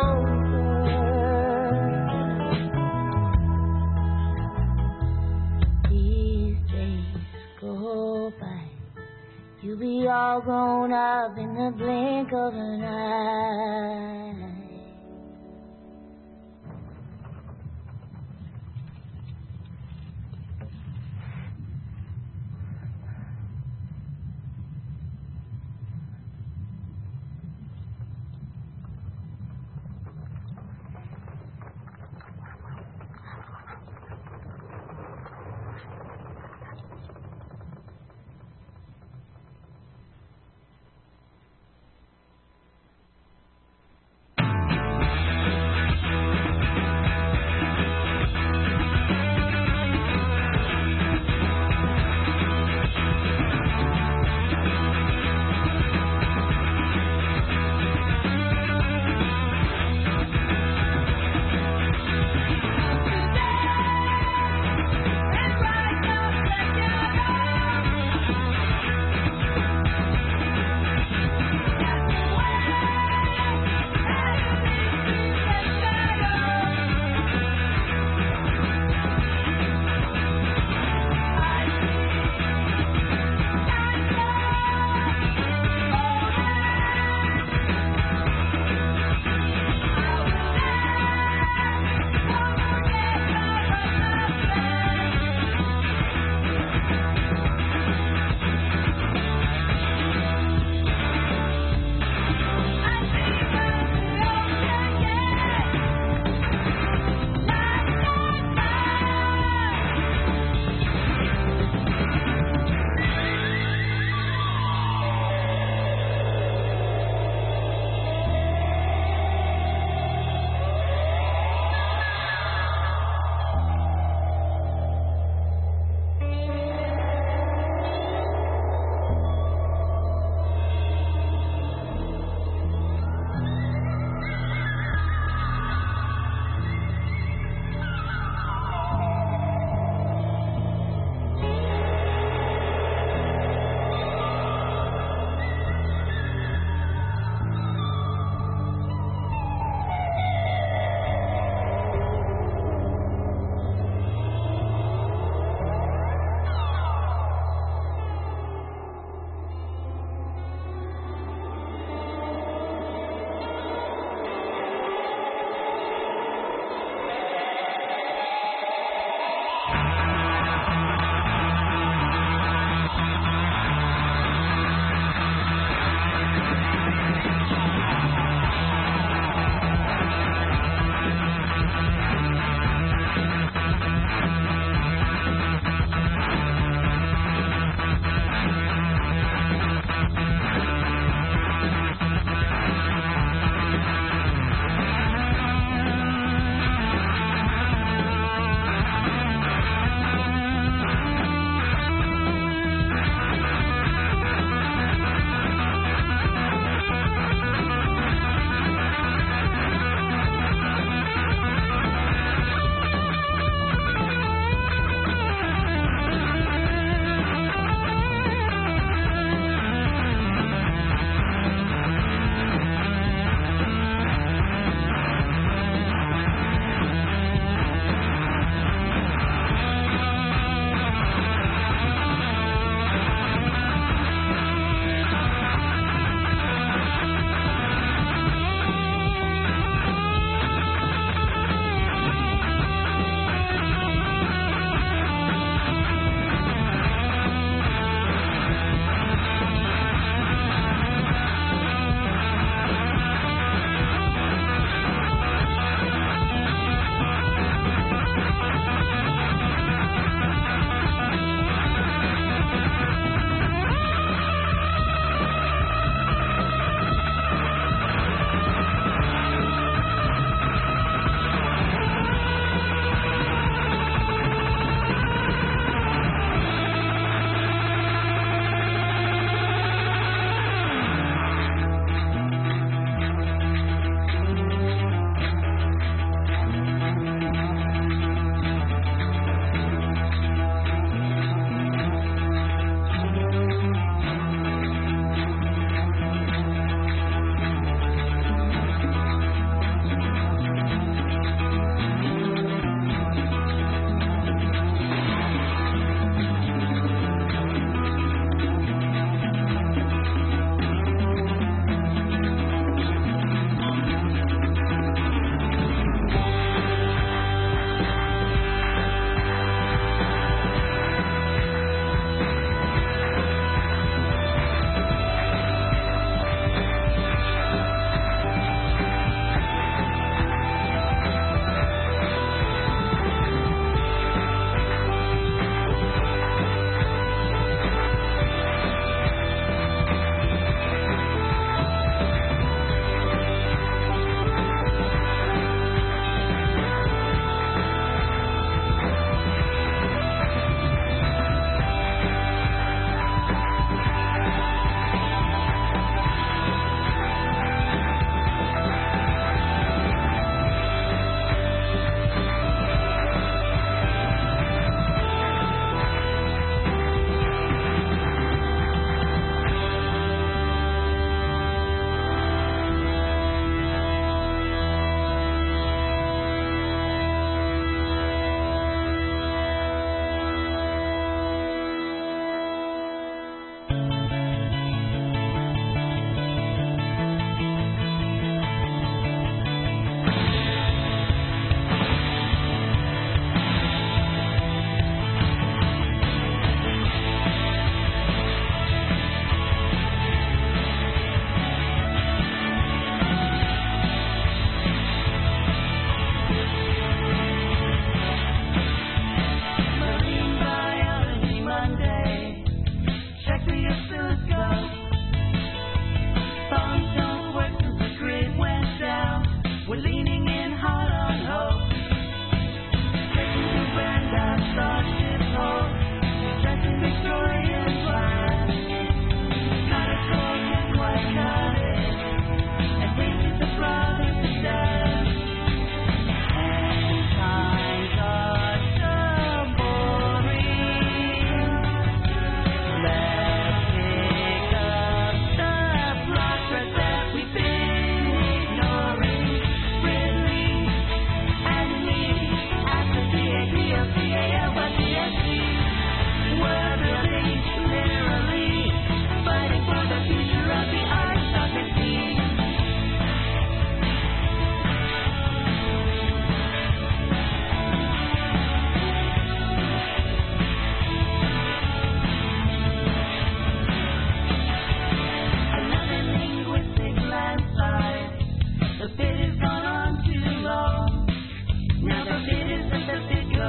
girl. These days go by, you'll be all grown up in the blink of an eye.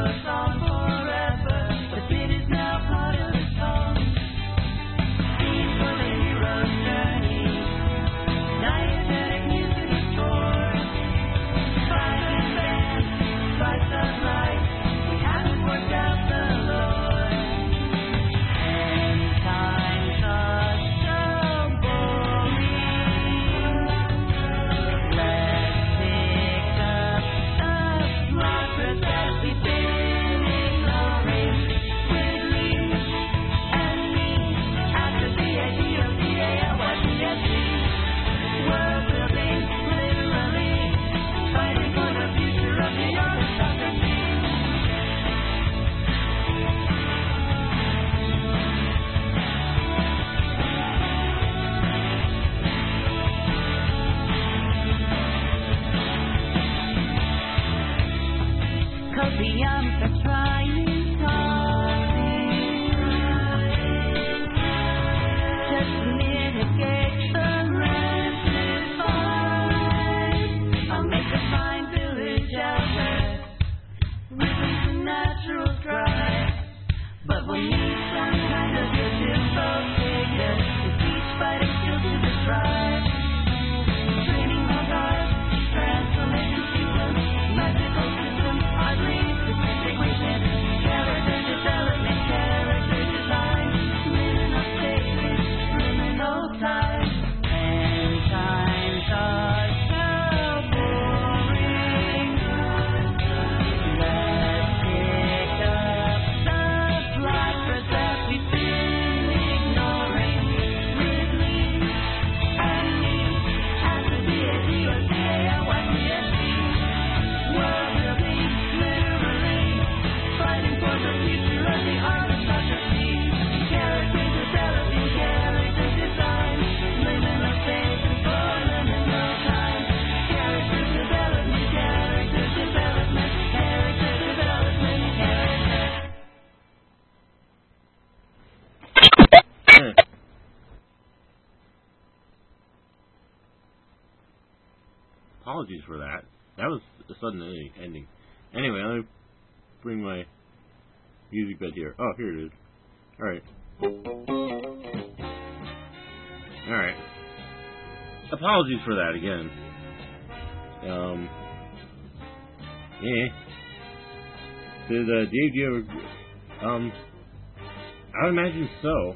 Apologies for that. That was a sudden ending. Anyway, let me bring my music bed here. Oh, here it is. Alright. Alright. Apologies for that again. Yeah. Did Dave, do you ever... I would imagine so.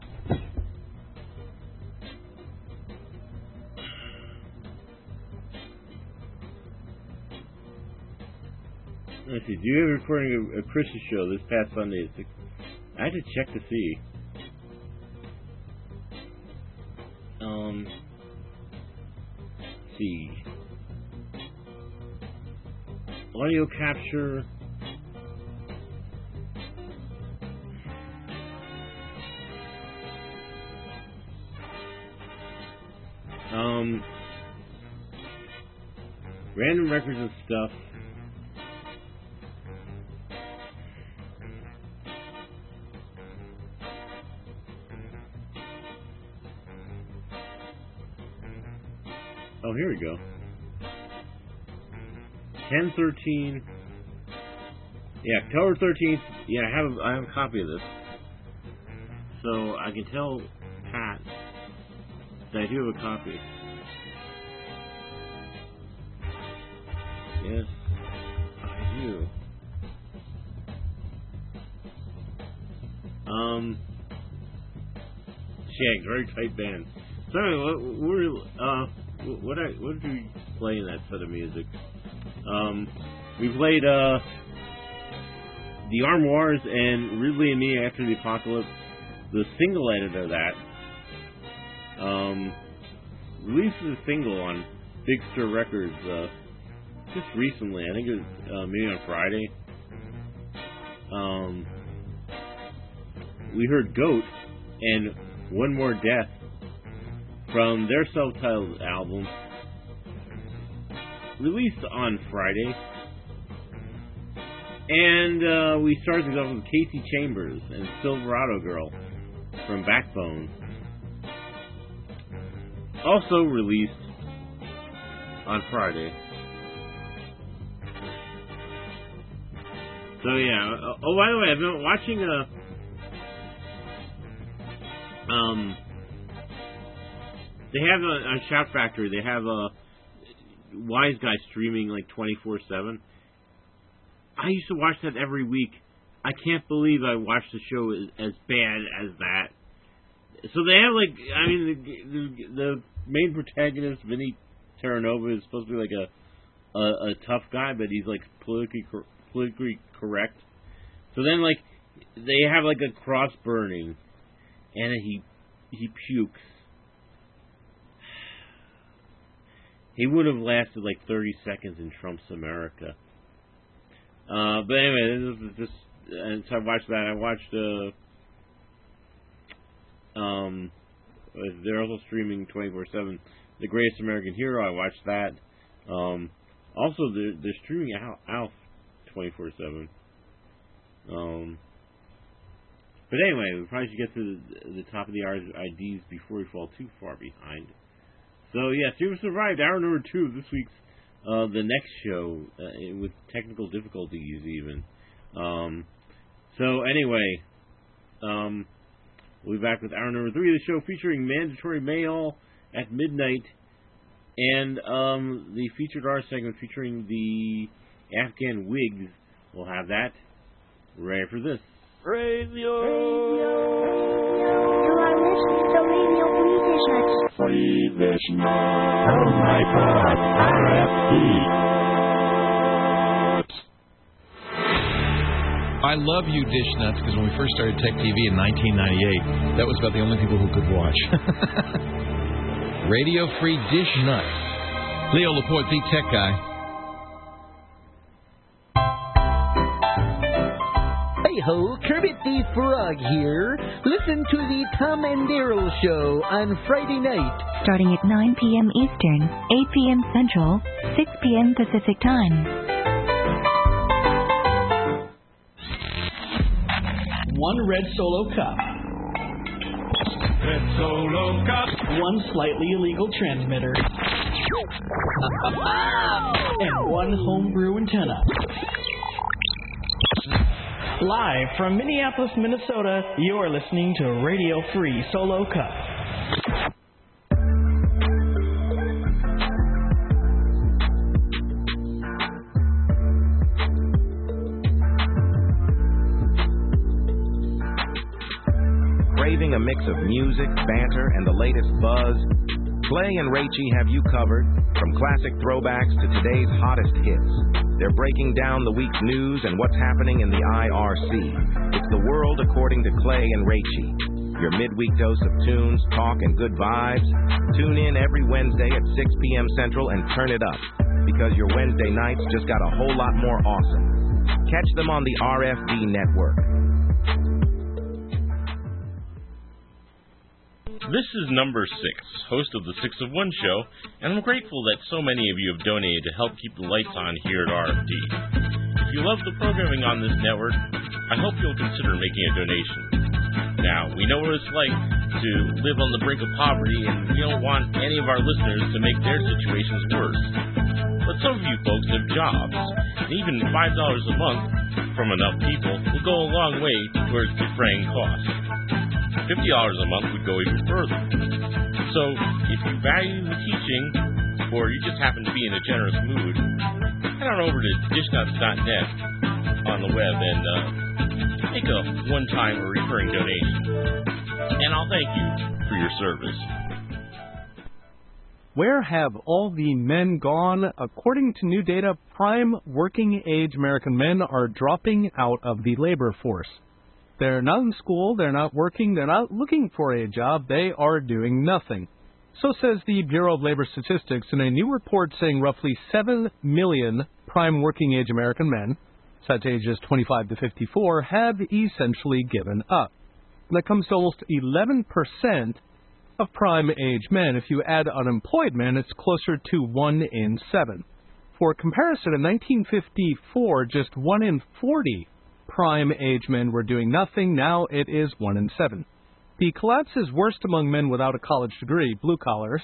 Let's see, do you have a recording of a Christmas show this past Sunday at 6? I had to check to see. Let's see. Audio capture. Random records and stuff. Oh, here we go. 10/13. Yeah, October 13th. Yeah, I have a copy of this, so I can tell Pat that I do have a copy. Yes, I do. Yeah, very tight band. So anyway, what did we play in that set of music? We played The Armoires and Ridley and Me After the Apocalypse, the single edit of that. Released as a single on Big Stir Records just recently. I think it was maybe on Friday. We heard Goat and One More Death from their self-titled album, released on Friday. And we started things off with Casey Chambers and Silverado Girl from Backbone, also released on Friday. So yeah. Oh, by the way, I've been watching they have on Shout Factory. They have a Wise Guy streaming like 24/7. I used to watch that every week. I can't believe I watched the show as bad as that. So they have like, I mean, the main protagonist, Vinny Terranova, is supposed to be like a tough guy, but he's like politically correct. So then like they have like a cross burning, and he pukes. He would have lasted like 30 seconds in Trump's America. But anyway, this is just, and so I watched that. I watched they're also streaming 24/7 The Greatest American Hero. I watched that. Also, they're streaming Alf 24/7. But anyway, we probably should get to the top of the hour IDs before we fall too far behind. So yeah, Super Survived, hour number 2 of this week's the next show with technical difficulties even. So anyway, we'll be back with hour number 3 of the show featuring Mandatory Mail at midnight, and the Featured R segment featuring the Afghan Wigs. We'll have that right after this.
Free Dish Nuts. Oh my God, RFD.
I love you, Dish Nuts, because when we first started Tech TV in 1998, that was about the only people who could watch. Radio Free Dish Nuts. Leo Laporte, the tech guy.
Hey-ho, Kermit the Frog here. Listen to the Tom and Daryl Show on Friday night.
Starting at 9 p.m. Eastern, 8 p.m. Central, 6 p.m. Pacific Time.
One red Solo cup.
Red Solo cup.
One slightly illegal transmitter. And one homebrew antenna. Live from Minneapolis, Minnesota, you're listening to Radio Free Solo Cup.
Craving a mix of music, banter, and the latest buzz? Clay and Rachie have you covered, from classic throwbacks to today's hottest hits. They're breaking down the week's news and what's happening in the IRC. It's the world according to Clay and Rachie. Your midweek dose of tunes, talk, and good vibes. Tune in every Wednesday at 6 p.m. Central and turn it up, because your Wednesday nights just got a whole lot more awesome. Catch them on the RFD network.
This is number 6, host of the 6 of 1 show, and I'm grateful that so many of you have donated to help keep the lights on here at RFD. If you love the programming on this network, I hope you'll consider making a donation. Now, we know what it's like to live on the brink of poverty, and we don't want any of our listeners to make their situations worse. But some of you folks have jobs, and even $5 a month from enough people will go a long way towards defraying costs. $50 a month would go even further. So, if you value the teaching, or you just happen to be in a generous mood, head on over to dishnuts.net on the web and make a one-time or recurring donation. And I'll thank you for your service.
Where have all the men gone? According to new data, prime working-age American men are dropping out of the labor force. They're not in school, they're not working, they're not looking for a job, they are doing nothing. So says the Bureau of Labor Statistics in a new report saying roughly 7 million prime working-age American men, such ages 25 to 54, have essentially given up. And that comes to almost 11% of prime-age men. If you add unemployed men, it's closer to 1 in 7. For comparison, in 1954, just 1 in 40 prime-age men were doing nothing. Now it is 1 in 7. The collapse is worst among men without a college degree, blue collars,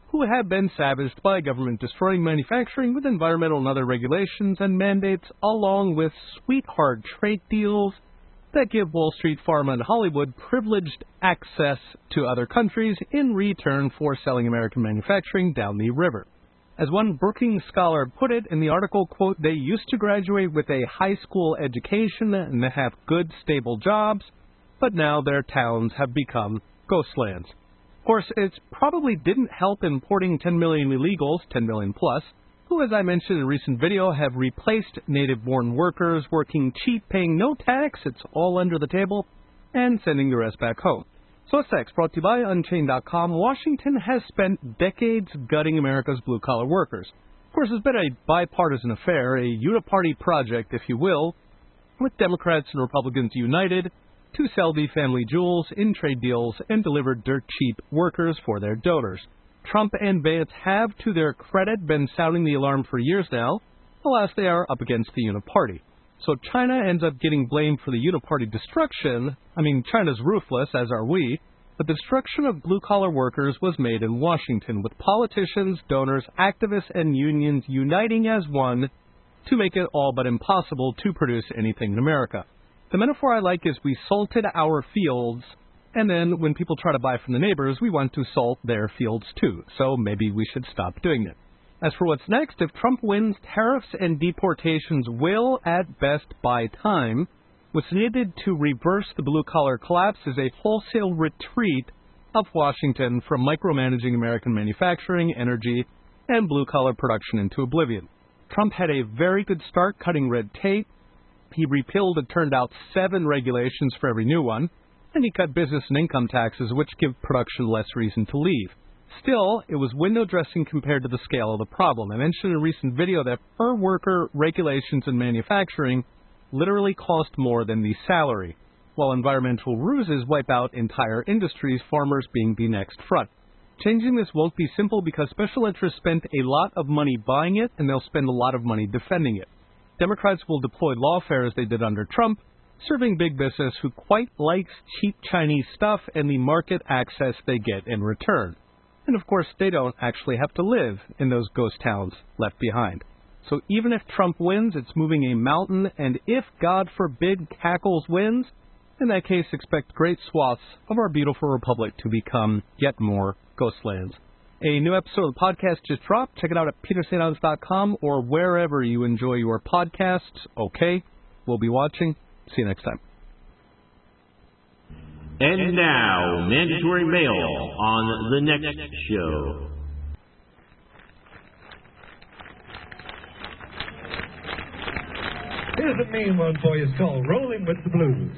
who have been savaged by government-destroying manufacturing with environmental and other regulations and mandates, along with sweetheart trade deals that give Wall Street, Pharma, and Hollywood privileged access to other countries in return for selling American manufacturing down the river. As one Brookings scholar put it in the article, quote, they used to graduate with a high school education and have good, stable jobs, but now their towns have become ghostlands. Of course, it probably didn't help importing 10 million illegals, 10 million plus, who, as I mentioned in a recent video, have replaced native-born workers working cheap, paying no tax, it's all under the table, and sending the rest back home. So sex, brought to you by Unchained.com. Washington has spent decades gutting America's blue-collar workers. Of course, it's been a bipartisan affair, a uniparty project, if you will, with Democrats and Republicans united to sell the family jewels in trade deals and deliver dirt-cheap workers for their donors. Trump and Vance have, to their credit, been sounding the alarm for years now. Alas, they are up against the uniparty. So China ends up getting blamed for the uniparty destruction. I mean, China's ruthless, as are we, but the destruction of blue-collar workers was made in Washington, with politicians, donors, activists, and unions uniting as one to make it all but impossible to produce anything in America. The metaphor I like is we salted our fields, and then when people try to buy from the neighbors, we want to salt their fields too. So maybe we should stop doing it. As for what's next, if Trump wins, tariffs and deportations will, at best, buy time. What's needed to reverse the blue-collar collapse is a wholesale retreat of Washington from micromanaging American manufacturing, energy, and blue-collar production into oblivion. Trump had a very good start cutting red tape. He repealed and turned out 7 regulations for every new one, and he cut business and income taxes, which give production less reason to leave. Still, it was window dressing compared to the scale of the problem. I mentioned in a recent video that per worker regulations in manufacturing literally cost more than the salary, while environmental ruses wipe out entire industries, farmers being the next front. Changing this won't be simple because special interests spent a lot of money buying it, and they'll spend a lot of money defending it. Democrats will deploy lawfare as they did under Trump, serving big business who quite likes cheap Chinese stuff and the market access they get in return. And of course, they don't actually have to live in those ghost towns left behind. So even if Trump wins, it's moving a mountain, and if, God forbid, Cackles wins, in that case, expect great swaths of our beautiful republic to become yet more ghostlands. A new episode of the podcast just dropped. Check it out at petersaintons.com or wherever you enjoy your podcasts. Okay, we'll be watching. See you next time.
And now, mandatory mail on the next show.
Here's a mean one for you. It's called Rolling with the Blues.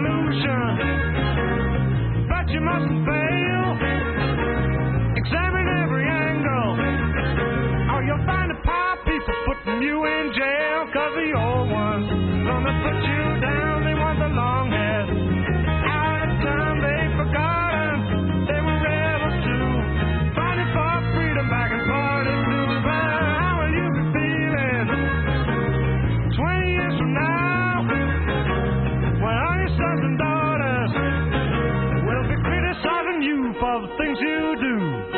solution, but you mustn't fail. Examine every angle, or you'll find the power people putting you in jail. 'Cause the old ones gonna put you down. They want the long hairs. Out of time, they've forgotten they were rebels too, fighting for freedom back in 42. But how will you be feeling 20 years from now, when all your sons and daughters will be criticizing you for the things you do?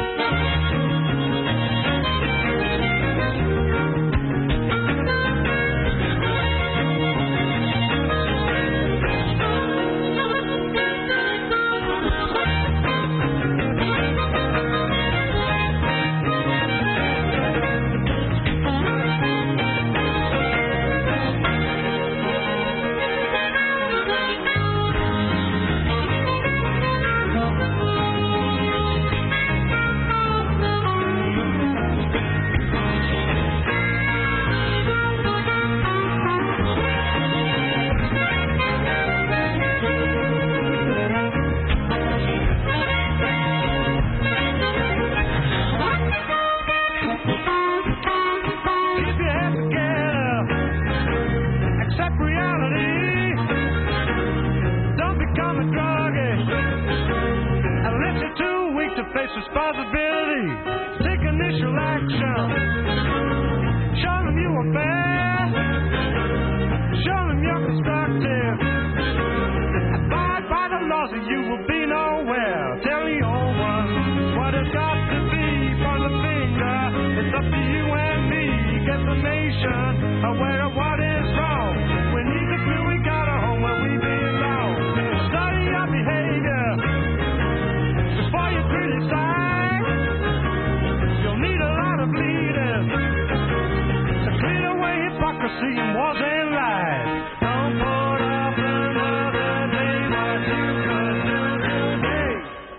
Responsibility, take initial action. Show them you are fair, show them you're constructive. Abide by the laws or you will be nowhere. Tell the old ones what it's got to be. Point the finger, it's up to you and me. Get the nation aware of what is wrong. We need to feel we got a home where we belong. Study our behavior before you criticize. You'll need a lot of leaders to clear away hypocrisy and wars and lies. Don't put off another day what you could do today.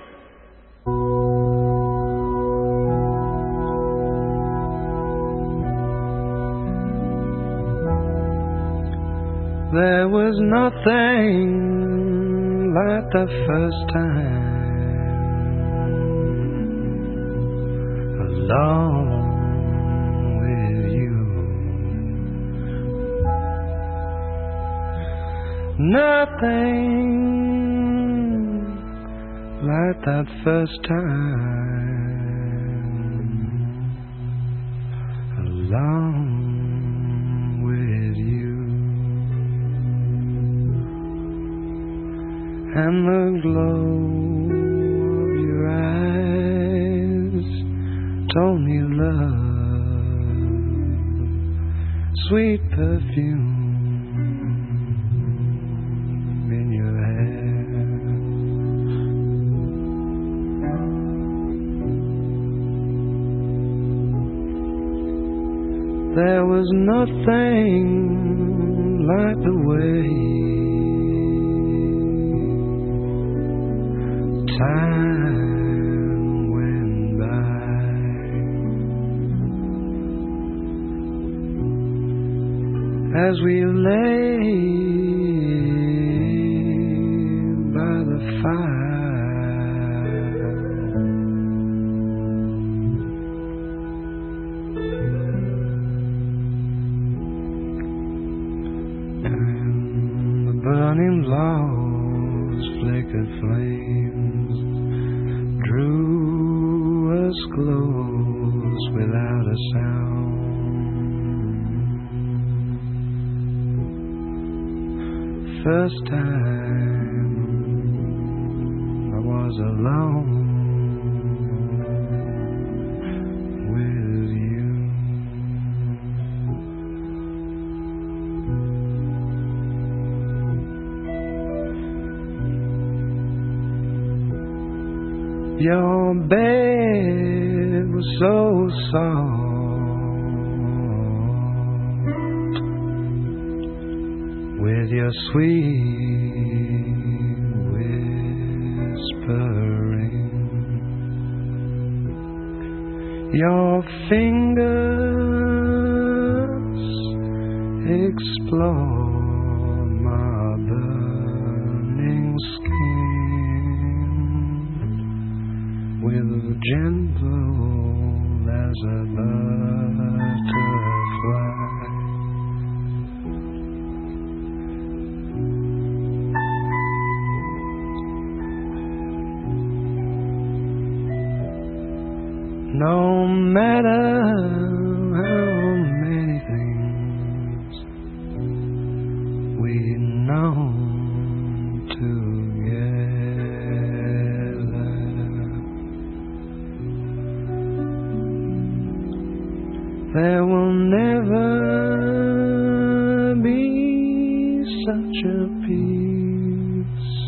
There was nothing like the first time alone with you. Nothing like that first time alone with you. And the glow of your eyes told me love, sweet perfume in your hair. There was nothing like the way time went by. As we lay by the fire, and the burning logs flickered flames drew us close without a sound. First time I was alone with you. Your bed was so soft, with your sweet whispering. Your fingers explore my burning gentle as a butterfly. No matter how many things we've known together, there will never be such a peace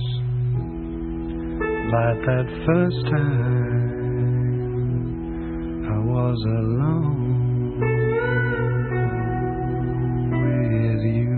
like that first time I was alone with you.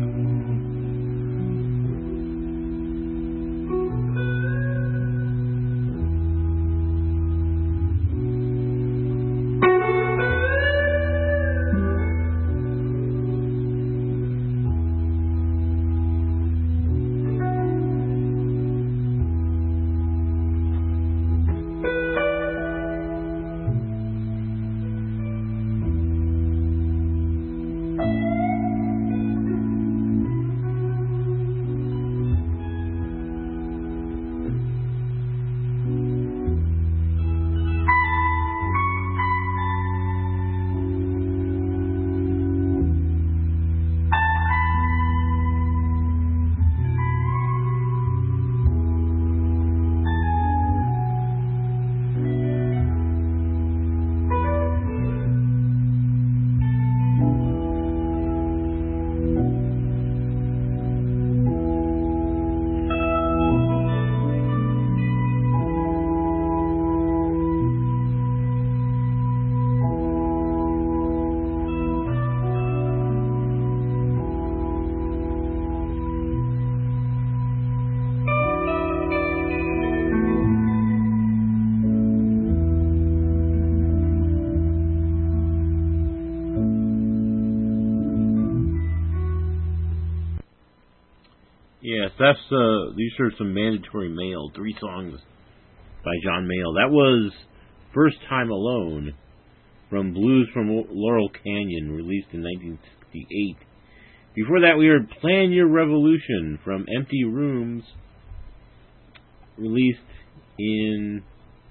Yes, these are some mandatory mail. 3 songs by John Mayall. That was First Time Alone from Blues from Laurel Canyon, released in 1968. Before that, we heard Plan Your Revolution from Empty Rooms, released in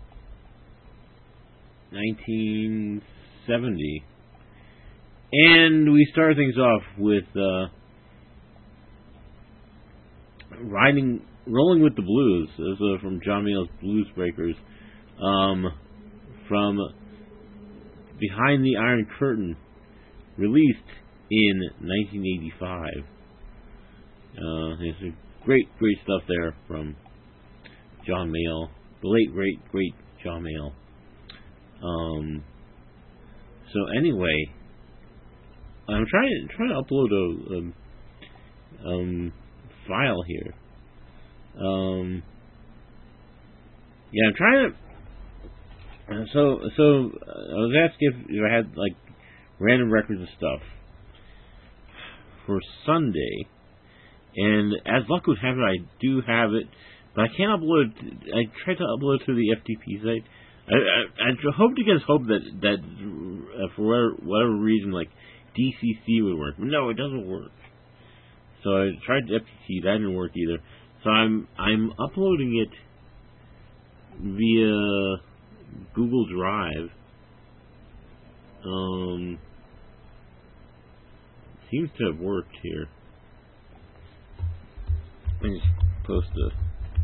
1970. And we start things off with Rolling with the Blues. This is from John Mayall's Blues Breakers, from Behind the Iron Curtain, released in 1985. There's great stuff there from John Mayall, the late great John Mayall. So anyway, I'm trying to upload a file here. Yeah, I'm trying to. So I was asking if I had like random records of stuff for Sunday, and as luck would have it, I do have it, but I can't upload. I tried to upload to the FTP site. I hope to get hope that for whatever reason, like DCC would work. No, it doesn't work. So I tried FTP, that didn't work either. So I'm uploading it via Google Drive. Seems to have worked here. Let me just post a.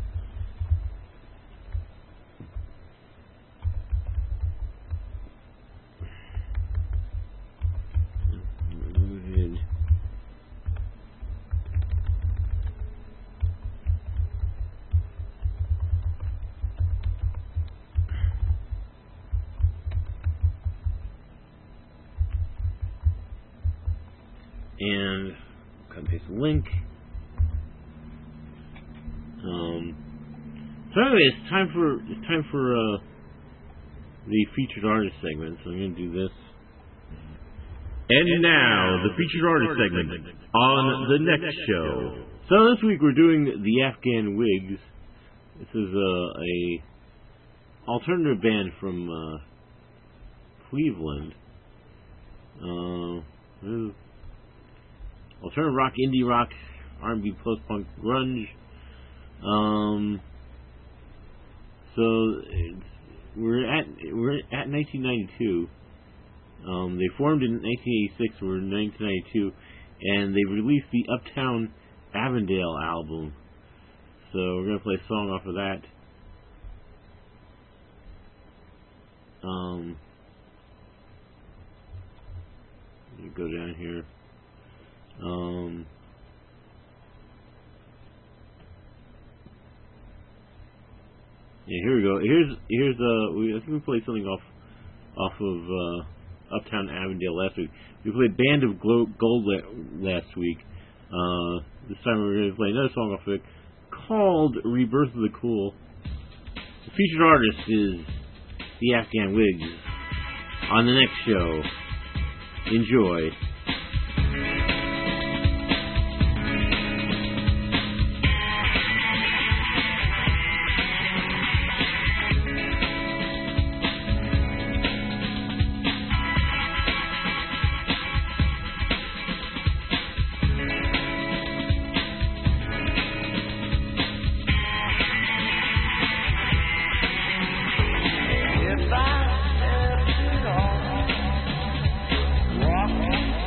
And cut and paste the link. So anyway, it's time for the featured artist segment. So I'm going to do this. And now the featured artist segment on the next show. So this week we're doing the Afghan Wigs. This is a alternative band from Cleveland. Alternative rock, indie rock, R&B, post-punk, grunge. So we're at 1992. They formed in 1986. We're in 1992, and they released the Uptown Avondale album. So we're gonna play a song off of that. Let me go down here. Yeah, here we go. Here's I think we played something off of Uptown Avondale last week. We played Band of Gold last week. This time we're going to play another song off of it called Rebirth of the Cool. The featured artist is the Afghan Wigs. On the next show, enjoy.
If I left it all, walking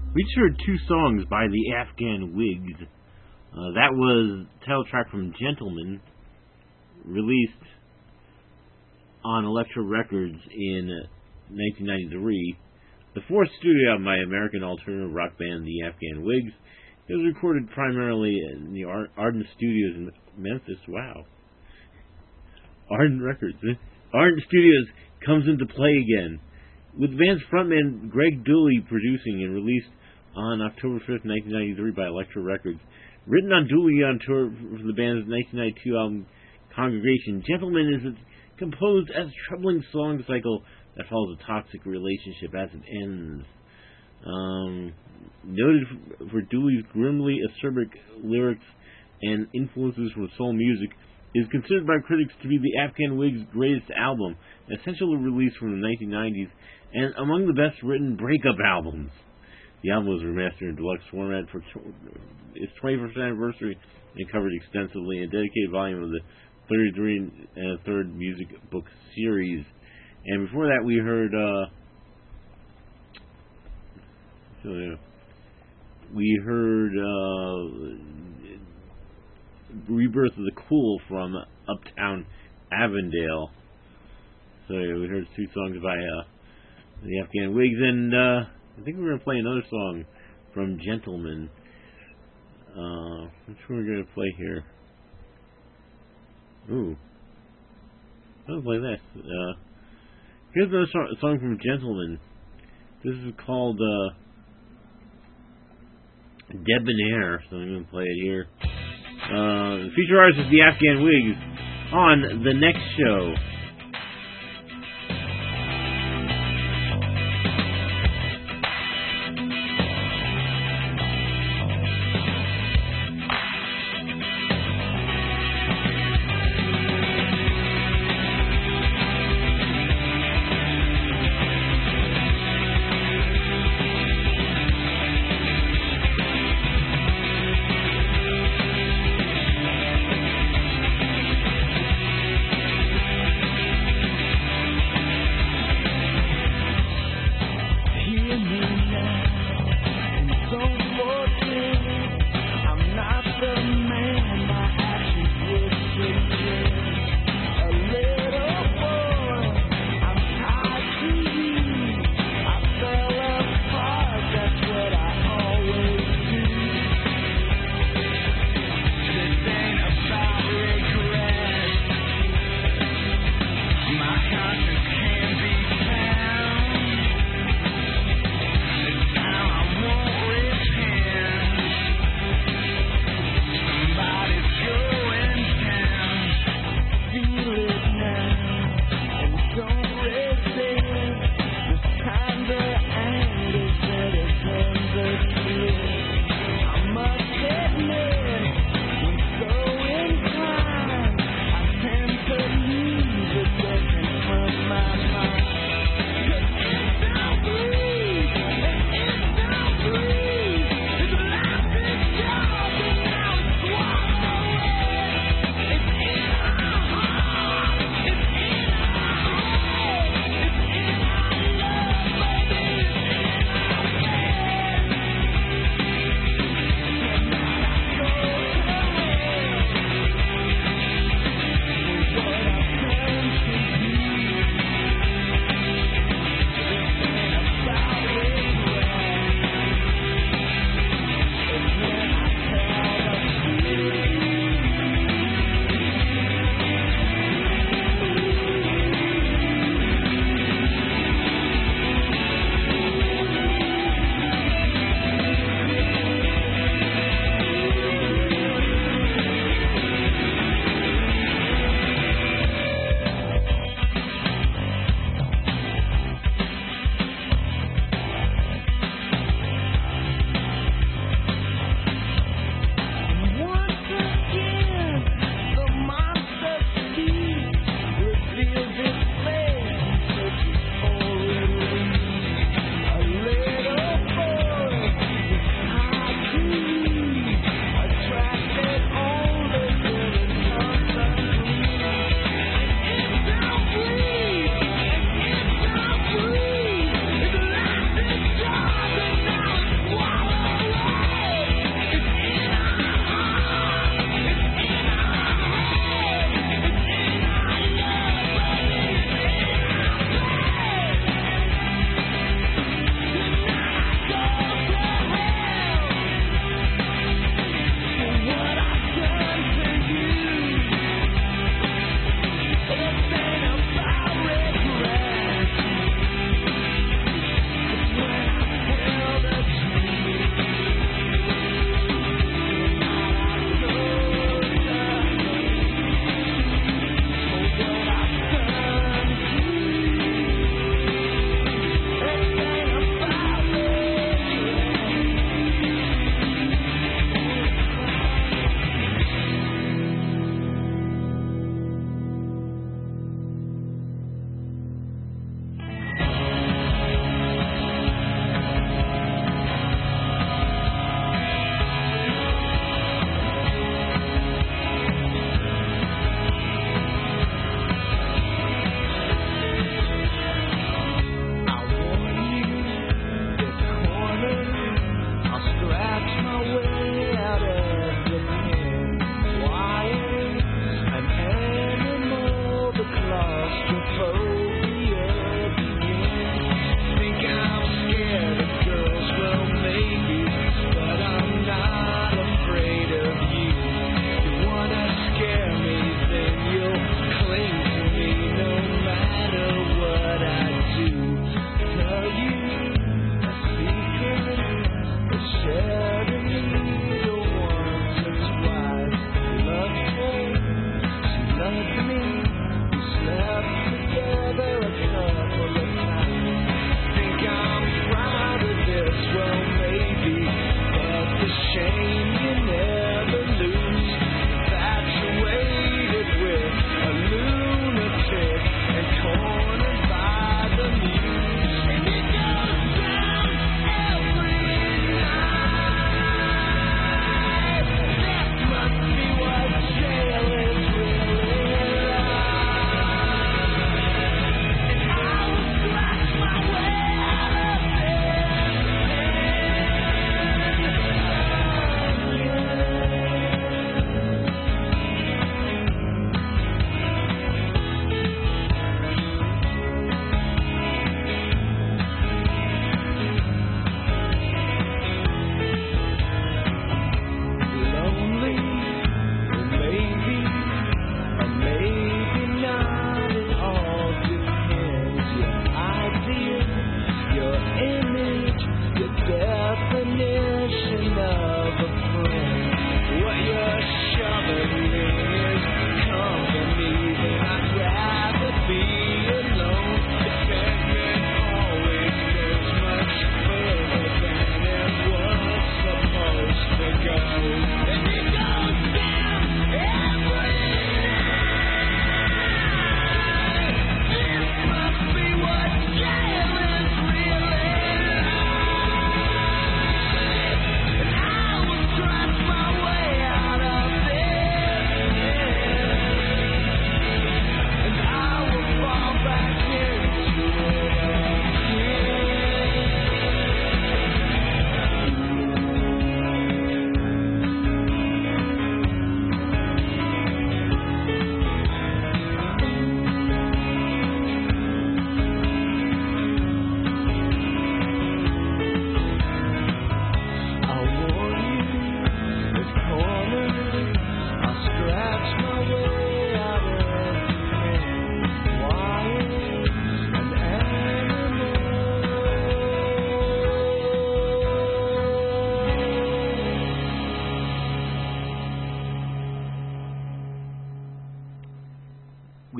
We just heard two songs by the Afghan Wigs. That was the title track from Gentleman, released on Elektra Records in 1993. The fourth studio album by American alternative rock band the Afghan Wigs. It was recorded primarily in the Ardent Studios in Memphis. Wow. Ardent Records. Ardent Studios comes into play again, with the band's frontman Greg Dooley producing, and released on October 5th, 1993 by Elektra Records. Written on Dooley on tour for the band's 1992 album Congregation, Gentleman is composed as a troubling song cycle that follows a toxic relationship as it ends. Noted for Dooley's grimly acerbic lyrics and influences from soul music, is considered by critics to be the Afghan Wigs' greatest album, essentially released from the 1990s, and among the best written breakup albums. The album was remastered in deluxe format for its 21st anniversary and covered extensively in a dedicated volume of the 33 and a third music book series. And before that, we heard Rebirth of the Cool from Uptown Avondale. So we heard two songs by the Afghan Wigs, and I think we're going to play another song from Gentleman. Which one we're going to play here? Ooh. I'll play this. Here's another song from Gentleman. This is called Debonair, so I'm going to play it here. The feature artist is the Afghan Wigs on the next show.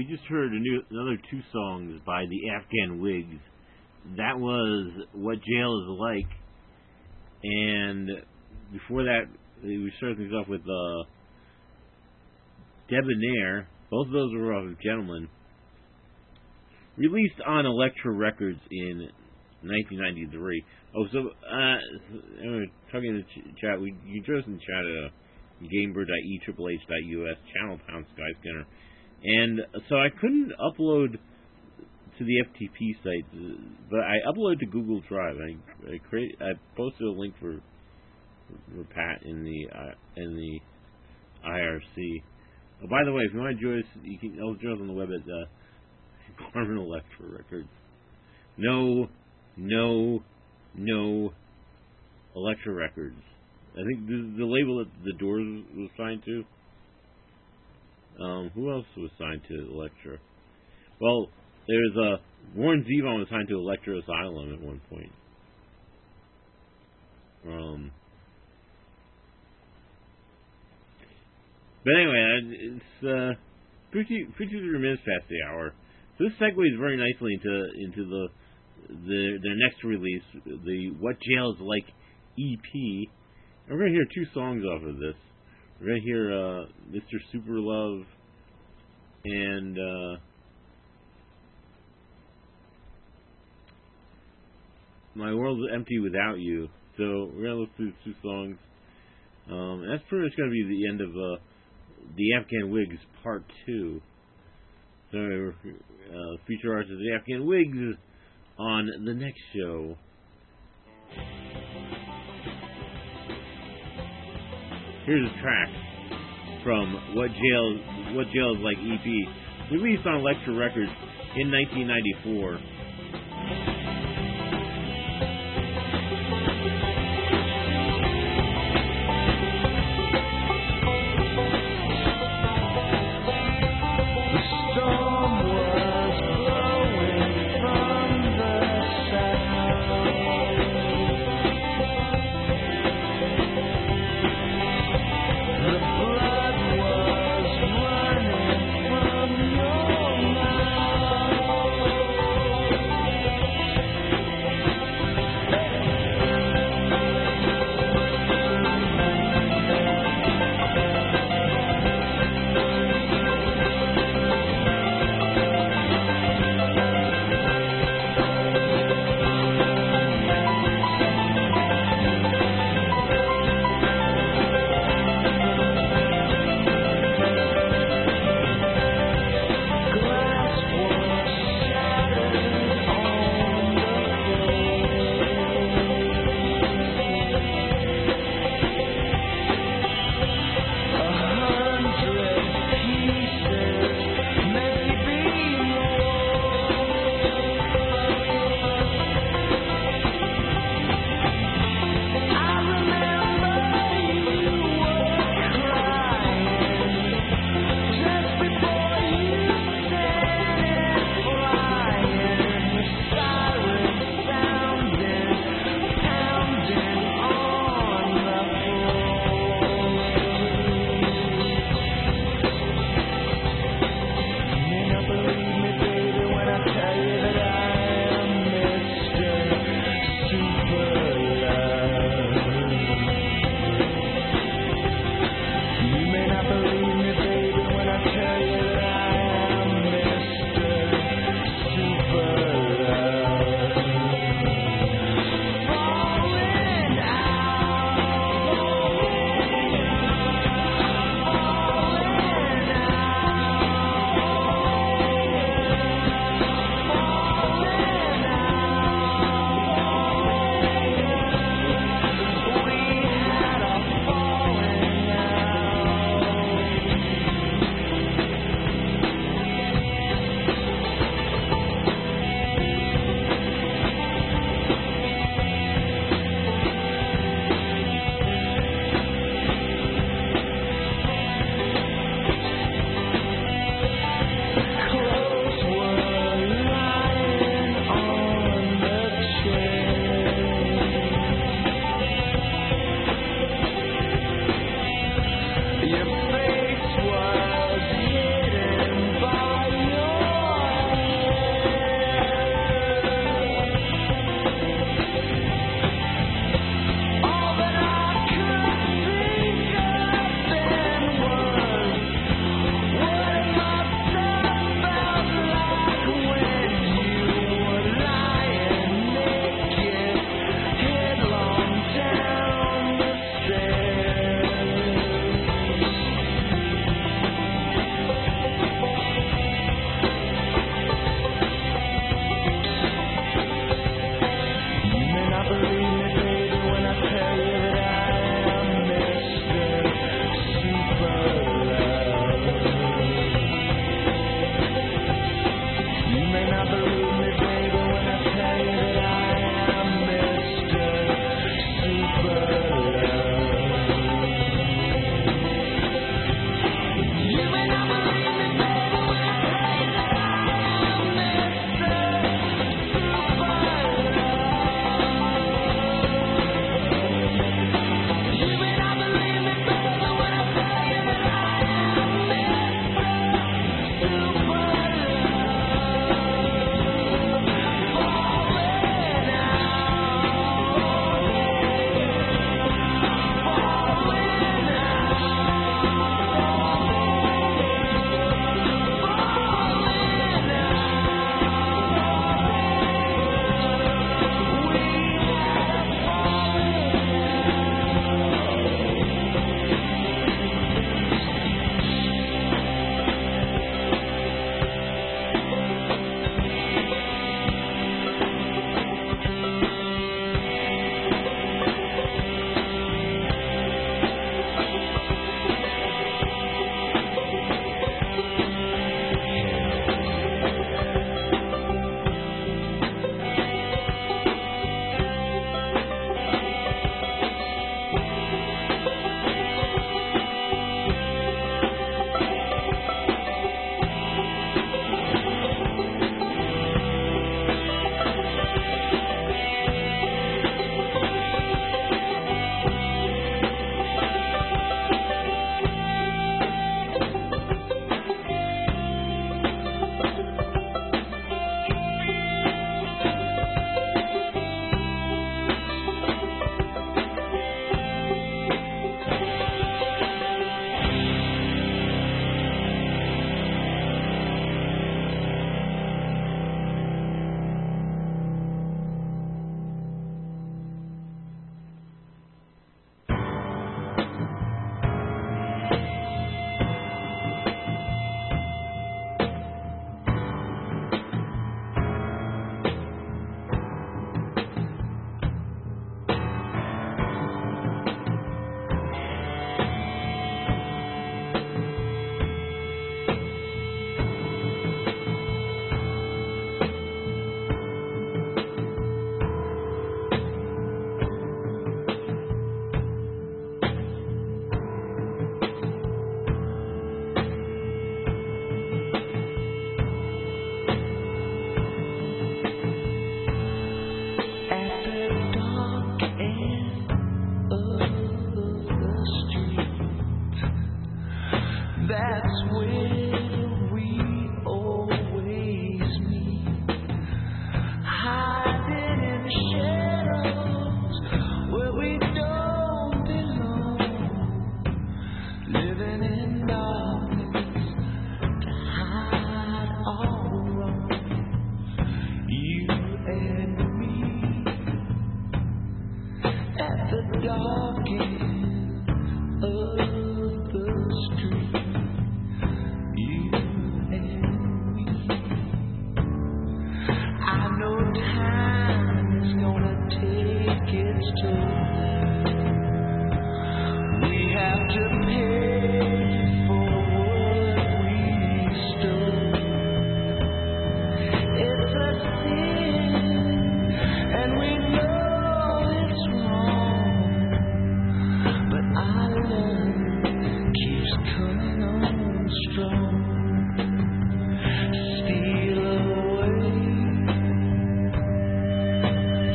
just heard another two songs by the Afghan Wigs. That was What Jail Is Like, and before that, we started things off with Debonair. Both of those were off of Gentlemen. Released on Elektra Records in 1993. Oh, so, talking in the chat, you can join us in the chat at gamer.e.us, channel # Skyscanner. And so I couldn't upload to the FTP site, but I uploaded to Google Drive. I posted a link for Pat in the IRC. Oh, by the way, if you want to join us, you can join us on the web at Garmin Elektra Records. No Elektra Records. I think the label that the Doors was signed to. Who else was signed to Elektra? Well, there's Warren Zevon was signed to Elektra Asylum at one point. But anyway, it's 53 minutes past the hour. So this segues very nicely into their next release, the What Jail Is Like EP. And we're going to hear two songs off of this. We're going to hear Mr. Superlove and My World's Empty Without You. So we're going to listen to two songs. And that's pretty much going to be the end of the Afghan Wigs Part 2. So feature artist of the Afghan Wigs on the next show. Here's a track from What Jail Is Like EP, released on Elektra Records in 1994.
Running from your mouth.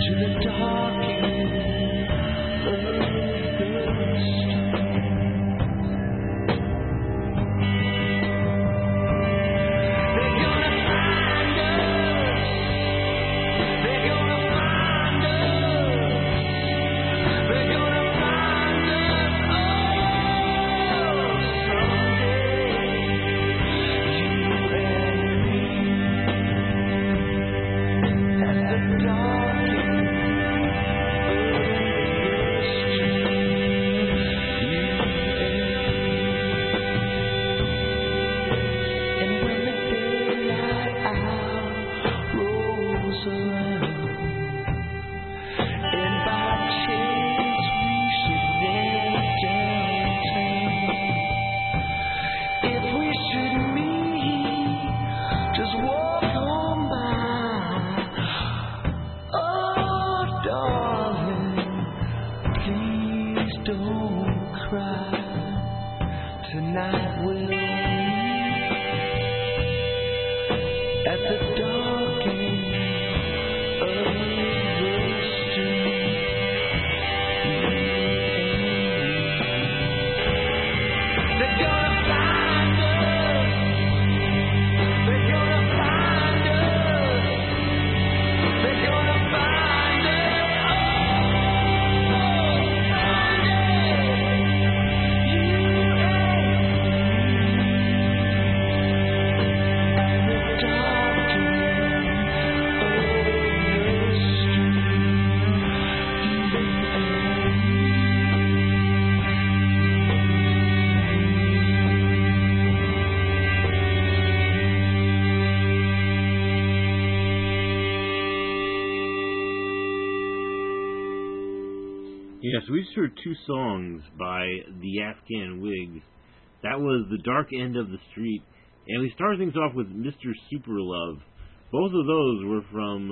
Yes, we just heard two songs by the Afghan Wigs. That was The Dark End of the Street, and we started things off with Mr. Superlove. Both of those were from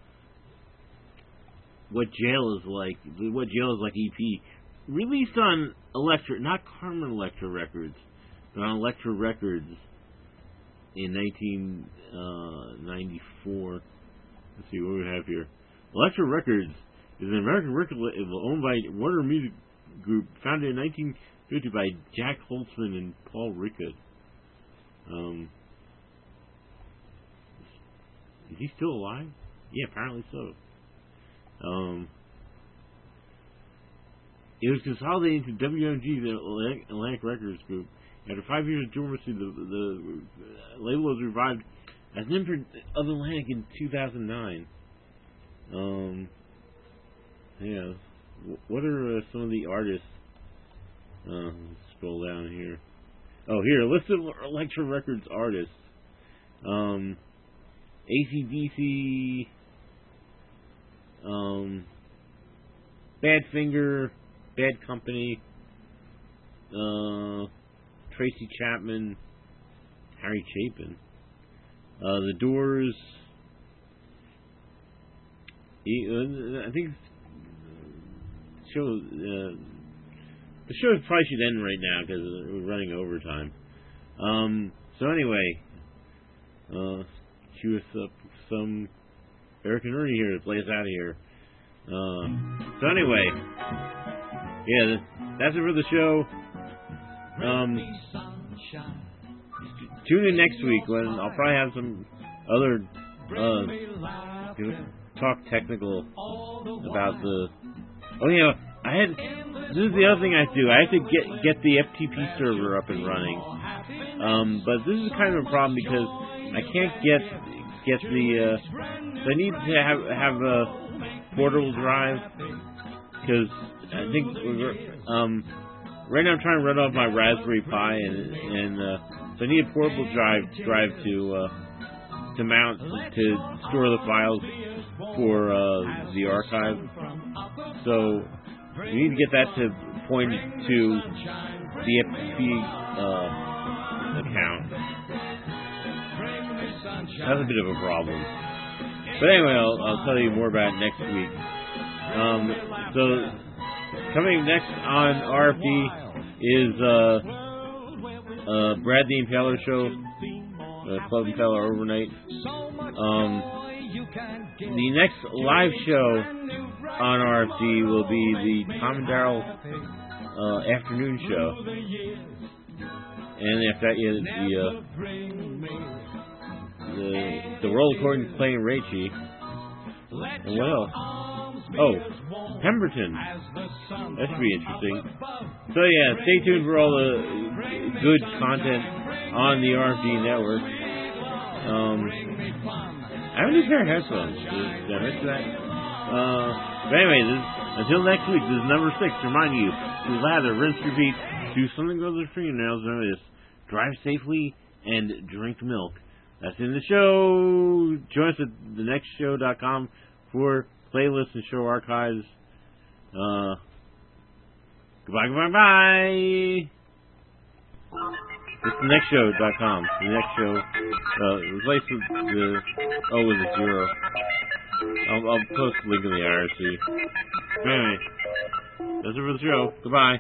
What Jail Is Like EP, released on Elektra, not Carmen Electra Records, but on Elektra Records in 1994. Let's see what we have here. Elektra Records is an American record label owned by Warner Music Group, founded in 1950 by Jack Holtzman and Paul Rickett. Is he still alive? Yeah, apparently so. It was consolidated into WMG, the Atlantic Records Group. After 5 years of dormancy, the label was revived as an imprint of Atlantic in 2009. Yeah. What are some of the artists? Scroll down here. Oh, here, a list of Elektra Records artists. AC/DC, Badfinger, Bad Company, Tracy Chapman, Harry Chapin, The Doors. I think the show probably should end right now because we're running overtime. So anyway, cue us up some Eric and Ernie here to play us out of here. So anyway, yeah, that's it for the show. Tune in next week when I'll probably have some other talk technical about the. Oh yeah, this is the other thing I do. I have to get the FTP server up and running. But this is kind of a problem because I can't get the. So I need to have a portable drive because I think right now I'm trying to run off my Raspberry Pi and so I need a portable drive to mount to store the files for the archive. So we need to get that to point to the FTP account. That's a bit of a problem. But anyway, I'll tell you more about it next week. So coming next on RFD is Brad the Impaler Show, Club Impaler Overnight. the next live show on RFD will be the Tom and Daryl afternoon show. And after that, the world according to Clay and Rachie. And what else? Oh, Pemberton. That should be interesting. So yeah, stay tuned for all the good content on the RFD network. I have a new pair of headphones. Did I mention that? But anyway, until next week, this is number 6. Reminding you to lather, rinse, repeat, do something with your fingernails. Remember this: drive safely and drink milk. That's in the show. Join us at thenextshow.com for playlists and show archives. Goodbye, goodbye, bye. It's thenextshow.com. The next show. Replace the O with a 0. I'll post the link in the IRC. Anyway, that's it for the show. Goodbye.